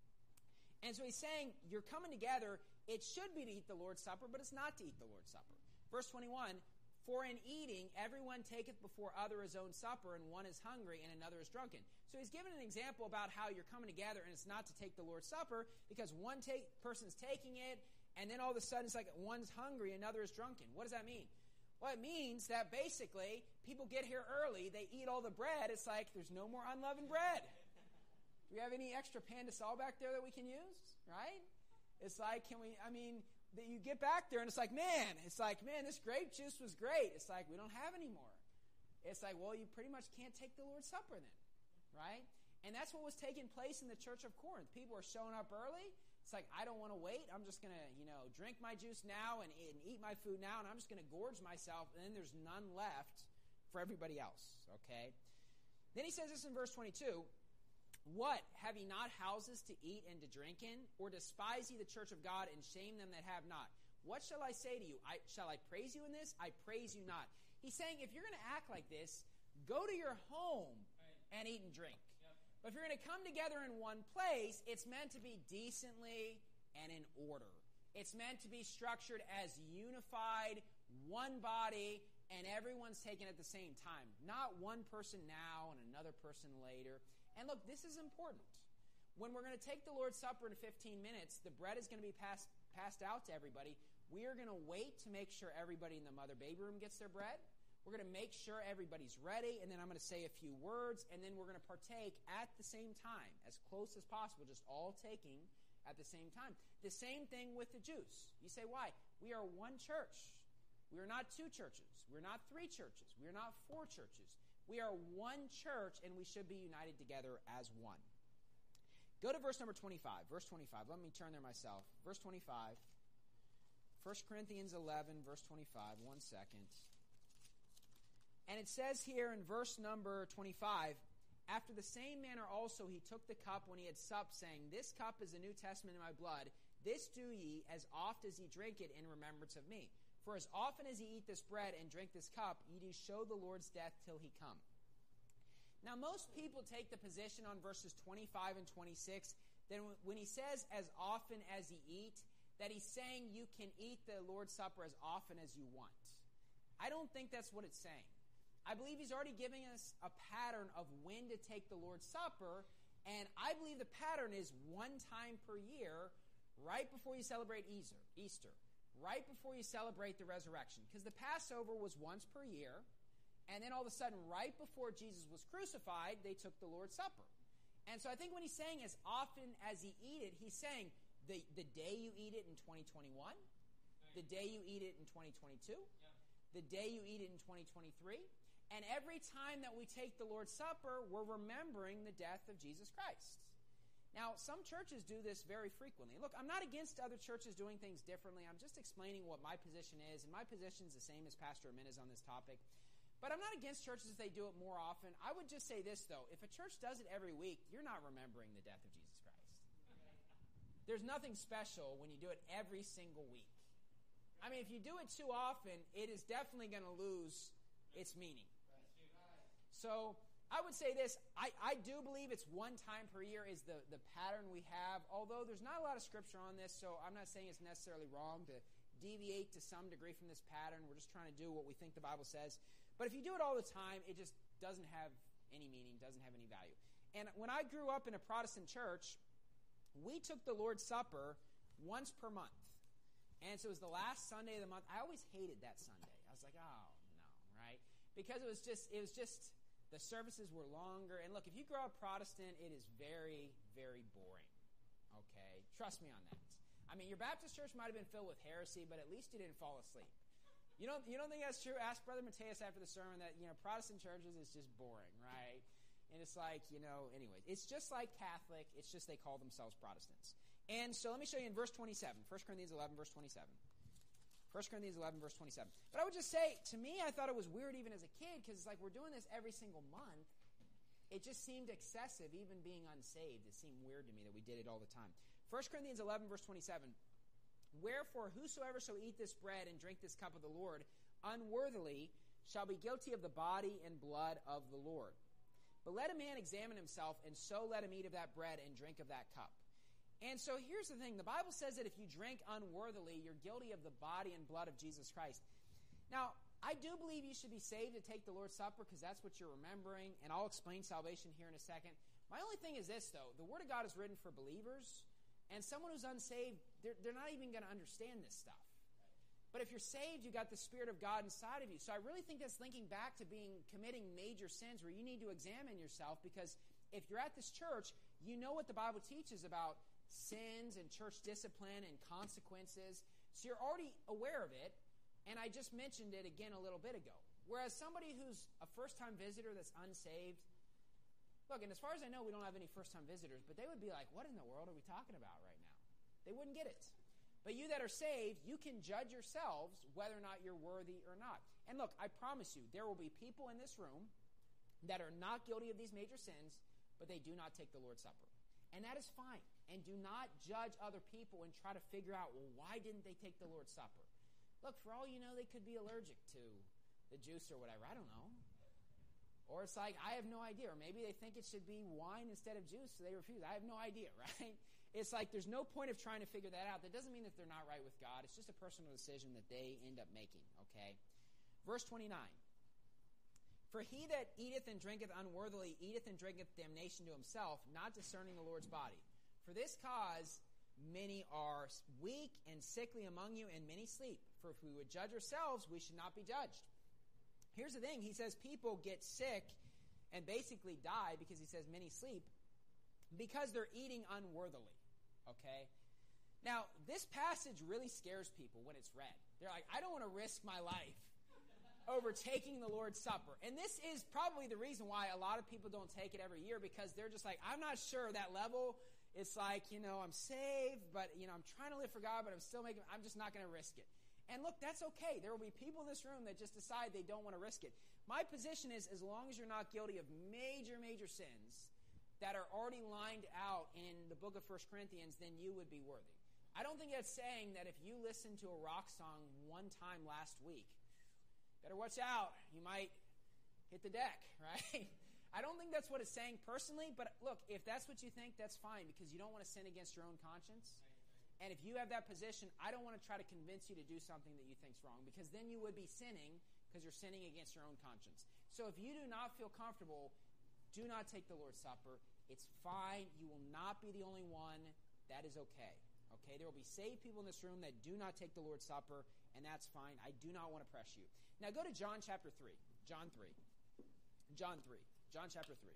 Speaker 2: And so he's saying, you're coming together. It should be to eat the Lord's Supper, but it's not to eat the Lord's Supper. Verse twenty-one, for in eating, everyone taketh before other his own supper, and one is hungry, and another is drunken. So he's given an example about how you're coming together, and it's not to take the Lord's Supper, because one take, person's taking it, and then all of a sudden it's like one's hungry, another is drunken. What does that mean? Well, it means that basically people get here early, they eat all the bread, it's like there's no more unleavened bread. Do we have any extra pan de sal back there that we can use? Right? It's like, can we, I mean, that you get back there and it's like, man, it's like, man, this grape juice was great. It's like, we don't have any more. It's like, well, you pretty much can't take the Lord's Supper then, right? And that's what was taking place in the Church of Corinth. People are showing up early. It's like, I don't want to wait. I'm just going to, you know, drink my juice now and, and eat my food now, and I'm just going to gorge myself, and then there's none left for everybody else, okay? Then he says this in verse twenty-two, what, have ye not houses to eat and to drink in? Or despise ye the church of God and shame them that have not? What shall I say to you? I, shall I praise you in this? I praise you not. He's saying if you're going to act like this, go to your home and eat and drink. Yep. But if you're going to come together in one place, it's meant to be decently and in order. It's meant to be structured as unified, one body, and everyone's taken at the same time. Not one person now and another person later. And look, this is important. When we're going to take the Lord's Supper in fifteen minutes, the bread is going to be passed passed out to everybody. We are going to wait to make sure everybody in the mother baby room gets their bread. We're going to make sure everybody's ready, and then I'm going to say a few words, and then we're going to partake at the same time, as close as possible, just all taking at the same time. The same thing with the juice. You say, why? We are one church. We are not two churches. We're not three churches. We're not four churches. We are one church, and we should be united together as one. Go to verse number twenty-five. Verse twenty-five. Let me turn there myself. Verse twenty-five. First Corinthians eleven, verse twenty-five. One second. And it says here in verse number twenty-five, after the same manner also he took the cup when he had supped, saying, this cup is the New Testament in my blood. This do ye as oft as ye drink it in remembrance of me. For as often as ye eat this bread and drink this cup, ye do show the Lord's death till he come. Now, most people take the position on verses twenty-five and twenty-six that when he says as often as ye eat, that he's saying you can eat the Lord's Supper as often as you want. I don't think that's what it's saying. I believe he's already giving us a pattern of when to take the Lord's Supper, and I believe the pattern is one time per year, right before you celebrate Easter. Easter. Right before you celebrate the resurrection. Because the Passover was once per year, and then all of a sudden, right before Jesus was crucified, they took the Lord's Supper. And so I think when he's saying as often as you eat it, he's saying the, the day you eat it in twenty twenty-one, the day you eat it in twenty twenty-two, yeah. the day you eat it in twenty twenty-three, and every time that we take the Lord's Supper, we're remembering the death of Jesus Christ. Now, some churches do this very frequently. Look, I'm not against other churches doing things differently. I'm just explaining what my position is, and my position is the same as Pastor Amina's on this topic. But I'm not against churches if they do it more often. I would just say this, though. If a church does it every week, you're not remembering the death of Jesus Christ. there's nothing special when you do it every single week. I mean, if you do it too often, it is definitely going to lose its meaning. So I would say this, I, I do believe it's one time per year is the, the pattern we have, although there's not a lot of scripture on this, so I'm not saying it's necessarily wrong to deviate to some degree from this pattern. We're just trying to do what we think the Bible says. But if you do it all the time, it just doesn't have any meaning, doesn't have any value. And when I grew up in a Protestant church, we took the Lord's Supper once per month. And so it was the last Sunday of the month. I always hated that Sunday. I was like, oh, no, right? Because it was just, it was just, the services were longer. And look, if you grow up Protestant, it is very, very boring. Okay? Trust me on that. I mean, your Baptist church might have been filled with heresy, but at least you didn't fall asleep. You don't, you don't think that's true? Ask Brother Mateus after the sermon that, you know, Protestant churches is just boring, right? And it's like, you know, anyway, it's just like Catholic. It's just they call themselves Protestants. And so let me show you in verse twenty-seven, First Corinthians eleven, verse twenty-seven. First Corinthians eleven, verse twenty-seven. But I would just say, to me, I thought it was weird even as a kid, because it's like we're doing this every single month. It just seemed excessive, even being unsaved. It seemed weird to me that we did it all the time. First Corinthians eleven, verse twenty-seven. Wherefore, whosoever shall eat this bread and drink this cup of the Lord unworthily shall be guilty of the body and blood of the Lord. But let a man examine himself, and so let him eat of that bread and drink of that cup. And so here's the thing. The Bible says that if you drink unworthily, you're guilty of the body and blood of Jesus Christ. Now, I do believe you should be saved to take the Lord's Supper because that's what you're remembering, and I'll explain salvation here in a second. My only thing is this, though. The Word of God is written for believers, and someone who's unsaved, they're, they're not even going to understand this stuff. But if you're saved, you got the Spirit of God inside of you. So I really think that's linking back to being committing major sins where you need to examine yourself, because if you're at this church, you know what the Bible teaches about sins and church discipline and consequences. So you're already aware of it, and I just mentioned it again a little bit ago. Whereas somebody who's a first-time visitor that's unsaved, look, and as far as I know, we don't have any first-time visitors, but they would be like, what in the world are we talking about right now? They wouldn't get it. But you that are saved, you can judge yourselves whether or not you're worthy or not. And look, I promise you, there will be people in this room that are not guilty of these major sins, but they do not take the Lord's Supper. And that is fine. And do not judge other people and try to figure out, well, why didn't they take the Lord's Supper? Look, for all you know, they could be allergic to the juice or whatever. I don't know. Or it's like, I have no idea. Or maybe they think it should be wine instead of juice, so they refuse. I have no idea, right? It's like there's no point of trying to figure that out. That doesn't mean that they're not right with God. It's just a personal decision that they end up making, okay? Verse twenty-nine. For he that eateth and drinketh unworthily eateth and drinketh damnation to himself, not discerning the Lord's body. For this cause many are weak and sickly among you, and many sleep. For if we would judge ourselves, we should not be judged. Here's the thing. He says people get sick and basically die because he says many sleep because they're eating unworthily. Okay? Now, this passage really scares people when it's read. They're like, I don't want to risk my life over taking the Lord's Supper. And this is probably the reason why a lot of people don't take it every year, because they're just like, I'm not sure that level. It's like, you know, I'm saved, but, you know, I'm trying to live for God, but I'm still making, I'm just not going to risk it. And look, that's okay. There will be people in this room that just decide they don't want to risk it. My position is, as long as you're not guilty of major, major sins that are already lined out in the book of First Corinthians, then you would be worthy. I don't think that's saying that if you listened to a rock song one time last week, better watch out. You might hit the deck, right? I don't think that's what it's saying personally, but look, if that's what you think, that's fine, because you don't want to sin against your own conscience. And if you have that position, I don't want to try to convince you to do something that you think's wrong, because then you would be sinning because you're sinning against your own conscience. So if you do not feel comfortable, do not take the Lord's Supper. It's fine. You will not be the only one. That is okay. Okay, there will be saved people in this room that do not take the Lord's Supper, and that's fine. I do not want to press you. Now go to John chapter three. John three. John three. John chapter three.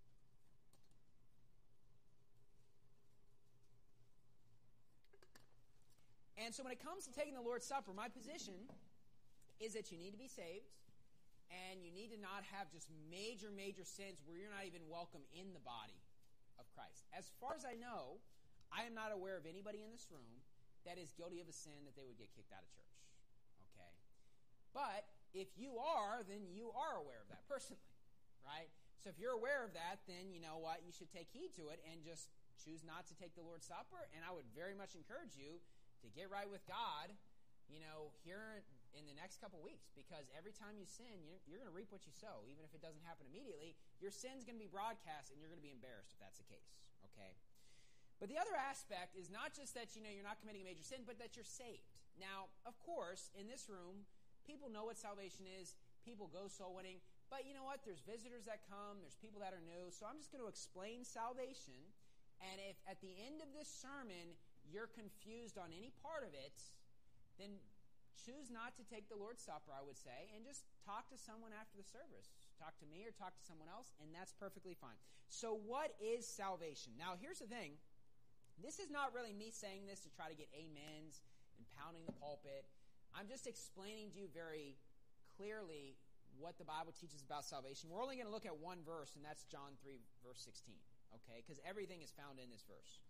Speaker 2: And so when it comes to taking the Lord's Supper, my position is that you need to be saved, and you need to not have just major, major sins where you're not even welcome in the body of Christ. As far as I know, I am not aware of anybody in this room that is guilty of a sin that they would get kicked out of church. Okay? But if you are, then you are aware of that personally, right? So if you're aware of that, then you know what? You should take heed to it and just choose not to take the Lord's Supper, and I would very much encourage you to get right with God, you know, here in the next couple weeks, because every time you sin, you're, you're going to reap what you sow. Even if it doesn't happen immediately, your sin's going to be broadcast, and you're going to be embarrassed if that's the case, okay? But the other aspect is not just that, you know, you're not committing a major sin, but that you're saved. Now, of course, in this room, people know what salvation is. People go soul winning. But you know what? There's visitors that come. There's people that are new. So I'm just going to explain salvation. And if at the end of this sermon you're confused on any part of it, then choose not to take the Lord's Supper, I would say, and just talk to someone after the service. Talk to me or talk to someone else, and that's perfectly fine. So what is salvation? Now, here's the thing. This is not really me saying this to try to get amens and pounding the pulpit. I'm just explaining to you very clearly what the Bible teaches about salvation. We're only going to look at one verse, and that's John three, verse sixteen, okay? Because everything is found in this verse.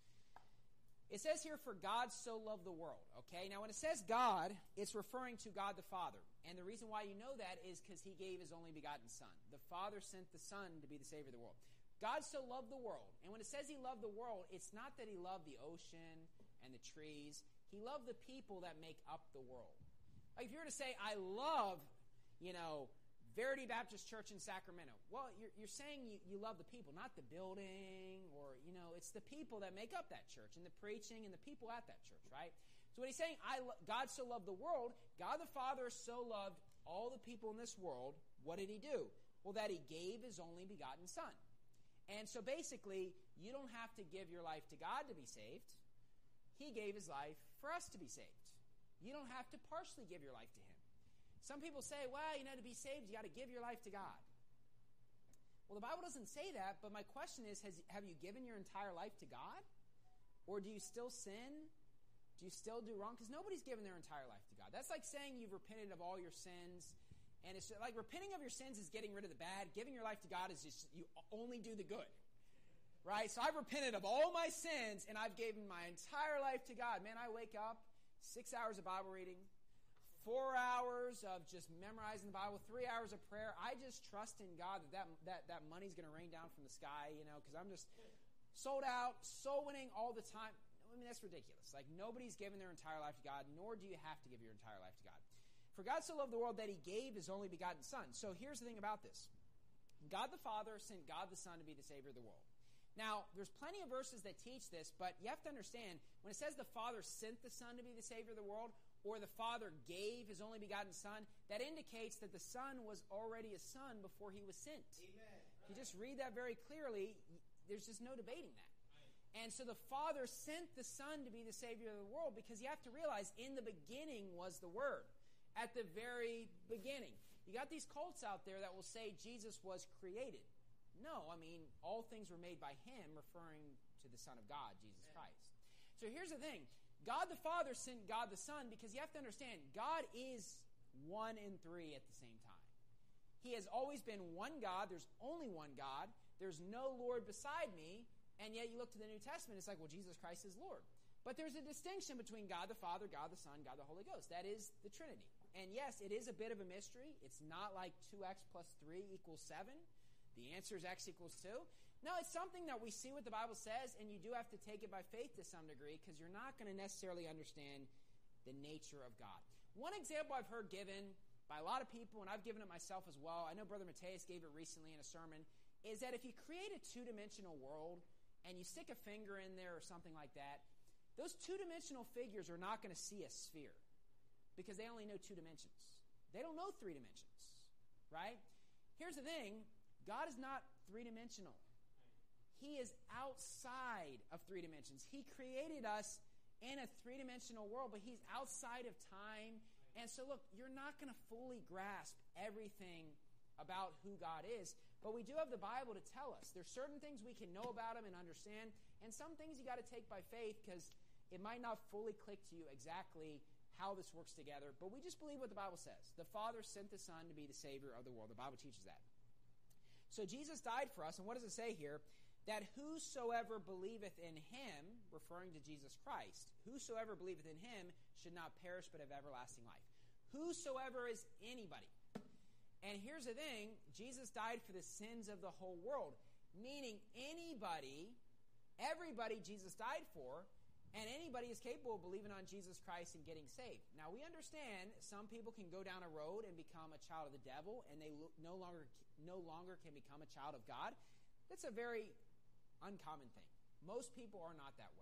Speaker 2: It says here, for God so loved the world, okay? Now, when it says God, it's referring to God the Father. And the reason why you know that is because he gave his only begotten Son. The Father sent the Son to be the Savior of the world. God so loved the world. And when it says he loved the world, it's not that he loved the ocean and the trees. He loved the people that make up the world. Like if you were to say, I love, you know, Verity Baptist Church in Sacramento. Well, you're, you're saying you, you love the people, not the building, or, you know, it's the people that make up that church and the preaching and the people at that church, right? So when he's saying, I lo- God so loved the world, God the Father so loved all the people in this world, what did he do? Well, that he gave his only begotten Son. And so basically, you don't have to give your life to God to be saved. He gave his life for us to be saved. You don't have to partially give your life to him. Some people say, well, you know, to be saved, you got to give your life to God. Well, the Bible doesn't say that, but my question is, has, have you given your entire life to God? Or do you still sin? Do you still do wrong? Because nobody's given their entire life to God. That's like saying you've repented of all your sins. And it's like repenting of your sins is getting rid of the bad. Giving your life to God is just you only do the good. Right? So I've repented of all my sins, and I've given my entire life to God. Man, I wake up, six hours of Bible reading, four hours of just memorizing the Bible, three hours of prayer. I just trust in God that that, that, that money's going to rain down from the sky, you know, because I'm just sold out, soul winning all the time. I mean, that's ridiculous. Like, nobody's given their entire life to God, nor do you have to give your entire life to God. For God so loved the world that he gave his only begotten Son. So here's the thing about this. God the Father sent God the Son to be the Savior of the world. Now, there's plenty of verses that teach this, but you have to understand, when it says the Father sent the Son to be the Savior of the world, or the Father gave his only begotten Son, that indicates that the Son was already a Son before he was sent. Amen. If you just read that very clearly, there's just no debating that. And so the Father sent the Son to be the Savior of the world, because you have to realize, in the beginning was the Word. At the very beginning. You got these cults out there that will say Jesus was created. No, I mean, all things were made by him, referring to the Son of God, Jesus Christ. So here's the thing. God the Father sent God the Son, because you have to understand, God is one and three at the same time. He has always been one God. There's only one God. There's no Lord beside me. And yet you look to the New Testament, it's like, well, Jesus Christ is Lord. But there's a distinction between God the Father, God the Son, God the Holy Ghost. That is the Trinity. And yes, it is a bit of a mystery. It's not like two x plus three equals seven. The answer is x equals two. No, it's something that we see what the Bible says, and you do have to take it by faith to some degree, because you're not going to necessarily understand the nature of God. One example I've heard given by a lot of people, and I've given it myself as well, I know Brother Mateus gave it recently in a sermon, is that if you create a two-dimensional world and you stick a finger in there or something like that, those two-dimensional figures are not going to see a sphere, because they only know two dimensions. They don't know three dimensions, right? Here's the thing. God is not three-dimensional. He is outside of three dimensions. He created us in a three-dimensional world, but he's outside of time. And so, look, you're not going to fully grasp everything about who God is, but we do have the Bible to tell us. There's certain things we can know about him and understand, and some things you got to take by faith, because it might not fully click to you exactly how this works together, but we just believe what the Bible says. The Father sent the Son to be the Savior of the world. The Bible teaches that. So Jesus died for us, and what does it say here? That whosoever believeth in him, referring to Jesus Christ, whosoever believeth in him should not perish but have everlasting life. Whosoever is anybody. And here's the thing, Jesus died for the sins of the whole world, meaning anybody, Everybody Jesus died for, and anybody is capable of believing on Jesus Christ and getting saved. Now, we understand some people can go down a road and become a child of the devil, and they no longer no longer can become a child of God. That's a very uncommon thing. Most people are not that way.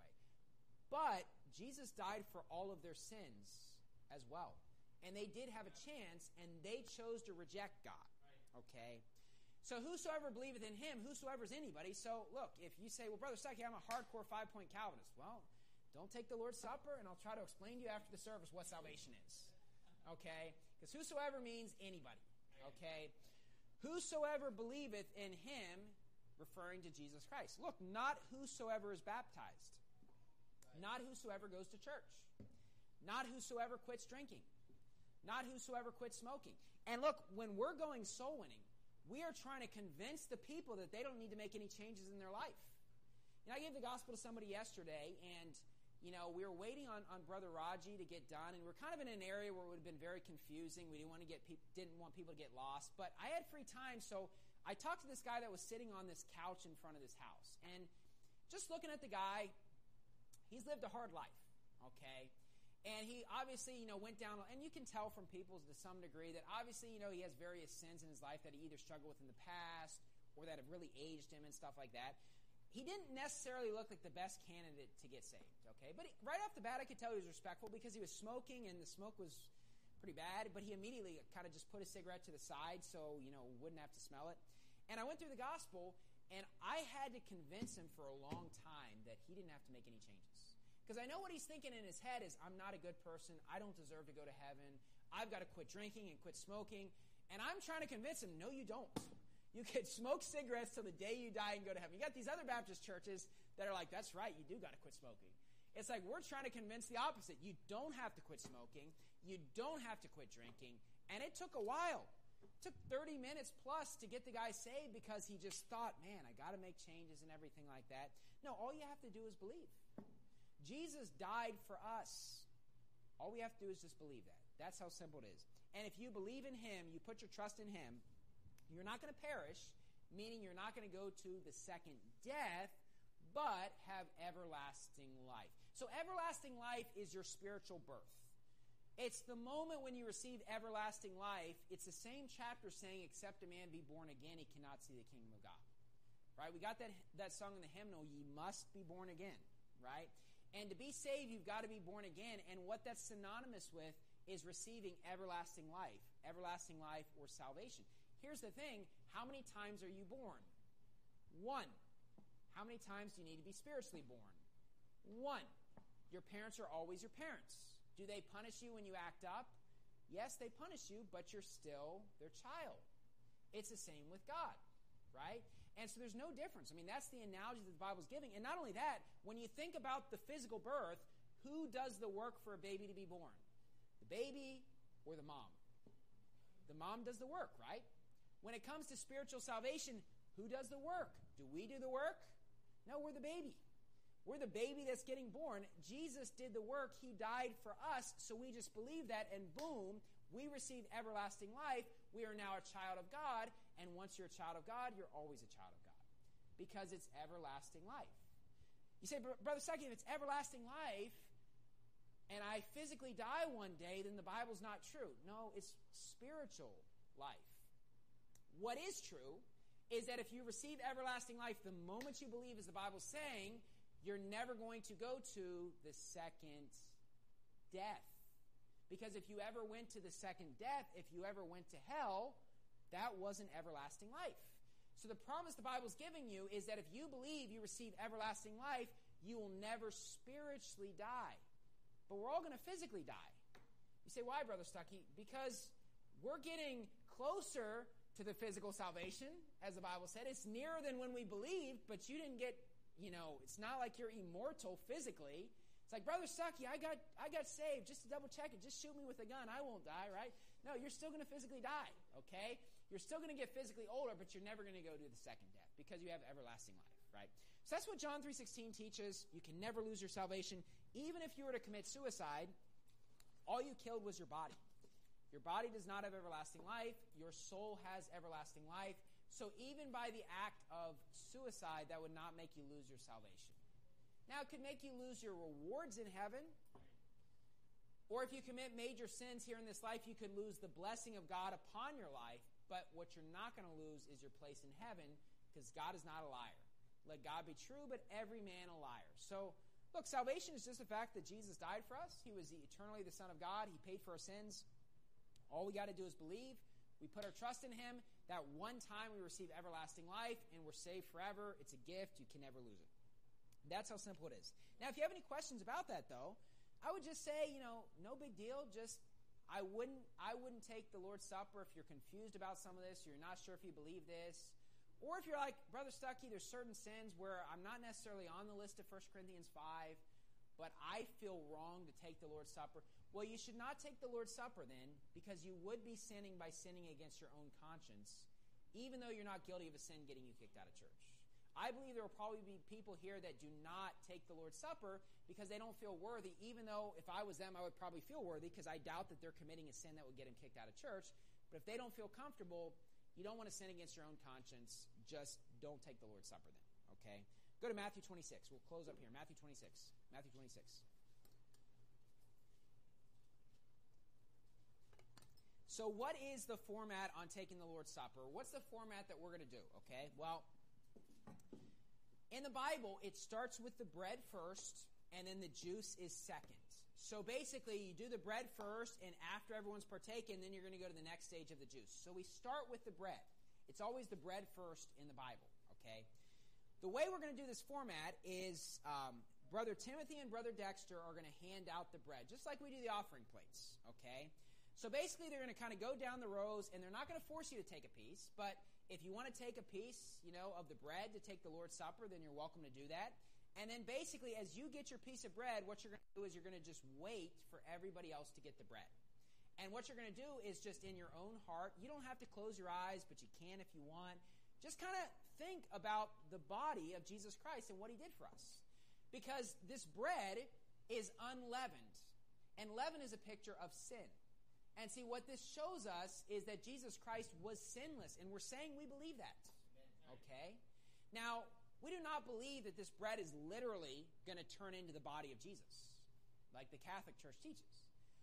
Speaker 2: But Jesus died for all of their sins as well. And they did have a chance, and they chose to reject God. Okay? So whosoever believeth in him, whosoever is anybody. So, look, if you say, well, Brother Stuckey, I'm a hardcore five-point Calvinist. Well, don't take the Lord's Supper, and I'll try to explain to you after the service what salvation is. Okay? Because whosoever means anybody. Okay? Whosoever believeth in him, referring to Jesus Christ. Look, not whosoever is baptized. Not whosoever goes to church. Not whosoever quits drinking. Not whosoever quits smoking. And look, when we're going soul winning, we are trying to convince the people that they don't need to make any changes in their life. You know, I gave the gospel to somebody yesterday, and, you know, we were waiting on, on Brother Raji to get done, and we're kind of in an area where it would have been very confusing. We didn't want to get pe- didn't want people to get lost. But I had free time, so I talked to this guy that was sitting on this couch in front of this house. And just looking at the guy, he's lived a hard life, okay? And he obviously, you know, went down, and you can tell from people to some degree that obviously, you know, he has various sins in his life that he either struggled with in the past or that have really aged him and stuff like that. He didn't necessarily look like the best candidate to get saved, okay? But he, right off the bat, I could tell he was respectful because he was smoking, and the smoke was pretty bad, but he immediately kind of just put his cigarette to the side so, you know, wouldn't have to smell it. And I went through the gospel, and I had to convince him for a long time that he didn't have to make any changes. Because I know what he's thinking in his head is, I'm not a good person. I don't deserve to go to heaven. I've got to quit drinking and quit smoking. And I'm trying to convince him, no, you don't. You can smoke cigarettes till the day you die and go to heaven. You got these other Baptist churches that are like, that's right, you do got to quit smoking. It's like we're trying to convince the opposite. You don't have to quit smoking. You don't have to quit drinking. And it took a while. It took thirty minutes plus to get the guy saved because he just thought, man, I got to make changes and everything like that. No, all you have to do is believe. Jesus died for us. All we have to do is just believe that. That's how simple it is. And if you believe in him, you put your trust in him, you're not going to perish, meaning you're not going to go to the second death, but have everlasting life. So everlasting life is your spiritual birth. It's the moment when you receive everlasting life. It's the same chapter saying, except a man be born again, he cannot see the kingdom of God. Right? We got that, that song in the hymnal, ye must be born again. Right? And to be saved, you've got to be born again. And what that's synonymous with is receiving everlasting life. Everlasting life or salvation. Here's the thing. How many times are you born? One. How many times do you need to be spiritually born? One. Your parents are always your parents. Do they punish you when you act up? Yes, they punish you, but you're still their child. It's the same with God. Right? And so there's no difference. I mean, that's the analogy that the Bible's giving. And not only that, when you think about the physical birth, who does the work for a baby to be born? The baby or the mom? The mom does the work, right? When it comes to spiritual salvation, who does the work? Do we do the work? No, we're the baby. We're the baby that's getting born. Jesus did the work. He died for us, so we just believe that, and boom, we receive everlasting life. We are now a child of God, and once you're a child of God, you're always a child of God because it's everlasting life. You say, Brother Stuckey, if it's everlasting life and I physically die one day, then the Bible's not true. No, it's spiritual life. What is true is that if you receive everlasting life the moment you believe, as the Bible's saying, you're never going to go to the second death. Because if you ever went to the second death, if you ever went to hell, that wasn't everlasting life. So the promise the Bible's giving you is that if you believe you receive everlasting life, you will never spiritually die. But we're all going to physically die. You say, why, Brother Stuckey? Because we're getting closer to the physical salvation, as the Bible said. It's nearer than when we believed, but you didn't get, you know, it's not like you're immortal physically. It's like, Brother Stuckey, I got I got saved. Just to double check it, just shoot me with a gun. I won't die, right? No, you're still going to physically die, okay? You're still going to get physically older, but you're never going to go to the second death because you have everlasting life, right? So that's what John three sixteen teaches. You can never lose your salvation. Even if you were to commit suicide, all you killed was your body. Your body does not have everlasting life. Your soul has everlasting life. So even by the act of suicide, that would not make you lose your salvation. Now, it could make you lose your rewards in heaven. Or if you commit major sins here in this life, you could lose the blessing of God upon your life. But what you're not going to lose is your place in heaven, because God is not a liar. Let God be true, but every man a liar. So, look, salvation is just the fact that Jesus died for us. He was eternally the Son of God. He paid for our sins. All we got to do is believe. We put our trust in him. That one time we receive everlasting life, and we're saved forever. It's a gift. You can never lose it. That's how simple it is. Now, if you have any questions about that, though, I would just say, you know, no big deal. Just, I wouldn't, I wouldn't take the Lord's Supper if you're confused about some of this, you're not sure if you believe this. Or if you're like, Brother Stuckey, there's certain sins where I'm not necessarily on the list of First Corinthians five, but I feel wrong to take the Lord's Supper. Well, you should not take the Lord's Supper then, because you would be sinning by sinning against your own conscience, even though you're not guilty of a sin getting you kicked out of church. I believe there will probably be people here that do not take the Lord's Supper because they don't feel worthy, even though if I was them, I would probably feel worthy, because I doubt that they're committing a sin that would get them kicked out of church. But if they don't feel comfortable, you don't want to sin against your own conscience. Just don't take the Lord's Supper then, okay? Go to Matthew twenty-six. We'll close up here. Matthew twenty-six. Matthew twenty-six. So what is the format on taking the Lord's Supper? What's the format that we're going to do, okay? Well, in the Bible, it starts with the bread first, and then the juice is second. So basically, you do the bread first, and after everyone's partaken, then you're going to go to the next stage of the juice. So we start with the bread. It's always the bread first in the Bible, okay? The way we're going to do this format is um, Brother Timothy and Brother Dexter are going to hand out the bread, just like we do the offering plates, okay? So basically, they're going to kind of go down the rows, and they're not going to force you to take a piece, but if you want to take a piece, you know, of the bread to take the Lord's Supper, then you're welcome to do that. And then basically, as you get your piece of bread, what you're going to do is you're going to just wait for everybody else to get the bread. And what you're going to do is just in your own heart, you don't have to close your eyes, but you can if you want. Just kind of think about the body of Jesus Christ and what he did for us. Because this bread is unleavened. And leaven is a picture of sin. And see, what this shows us is that Jesus Christ was sinless. And we're saying we believe that. Okay? Now, we do not believe that this bread is literally going to turn into the body of Jesus, like the Catholic Church teaches.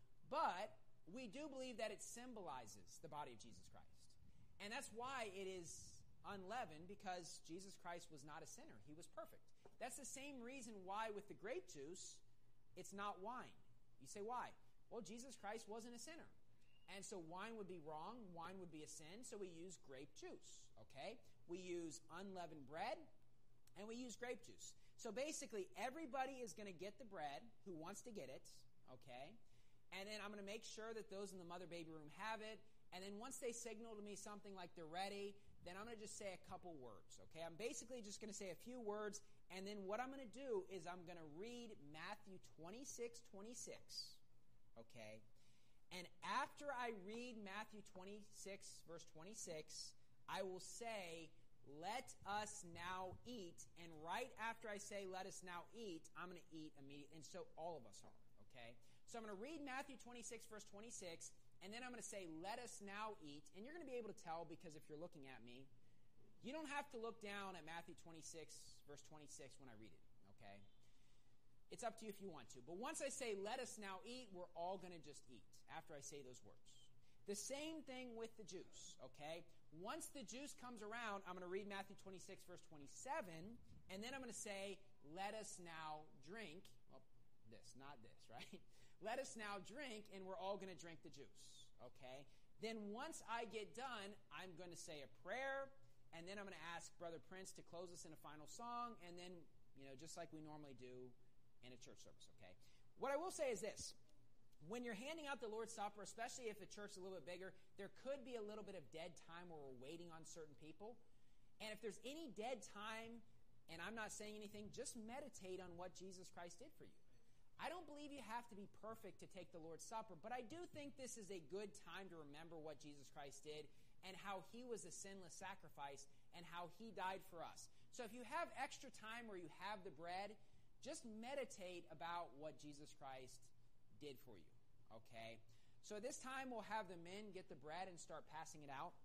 Speaker 2: But we do believe that it symbolizes the body of Jesus Christ. And that's why it is unleavened, because Jesus Christ was not a sinner. He was perfect. That's the same reason why with the grape juice, it's not wine. You say, why? Well, Jesus Christ wasn't a sinner. And so wine would be wrong. Wine would be a sin. So we use grape juice, okay? We use unleavened bread, and we use grape juice. So basically, everybody is going to get the bread who wants to get it, okay? And then I'm going to make sure that those in the mother baby room have it. And then once they signal to me something like they're ready, then I'm going to just say a couple words, okay? I'm basically just going to say a few words, and then what I'm going to do is I'm going to read Matthew twenty-six twenty-six, okay? And after I read Matthew twenty-six, verse twenty-six, I will say, let us now eat. And right after I say, let us now eat, I'm going to eat immediately. And so all of us are, okay? So I'm going to read Matthew twenty-six, verse twenty-six, and then I'm going to say, let us now eat. And you're going to be able to tell, because if you're looking at me, you don't have to look down at Matthew twenty-six, verse twenty-six when I read it, okay? It's up to you if you want to. But once I say, let us now eat, we're all going to just eat after I say those words. The same thing with the juice, okay? Once the juice comes around, I'm going to read Matthew twenty-six, verse twenty-seven, and then I'm going to say, let us now drink. Well, this, not this, right? Let us now drink, and we're all going to drink the juice, okay? Then once I get done, I'm going to say a prayer, and then I'm going to ask Brother Prince to close us in a final song, and then, you know, just like we normally do in a church service, okay? What I will say is this. When you're handing out the Lord's Supper, especially if the church is a little bit bigger, there could be a little bit of dead time where we're waiting on certain people. And if there's any dead time, and I'm not saying anything, just meditate on what Jesus Christ did for you. I don't believe you have to be perfect to take the Lord's Supper, but I do think this is a good time to remember what Jesus Christ did and how he was a sinless sacrifice and how he died for us. So if you have extra time where you have the bread, just meditate about what Jesus Christ did for you, okay? So at this time, we'll have the men get the bread and start passing it out.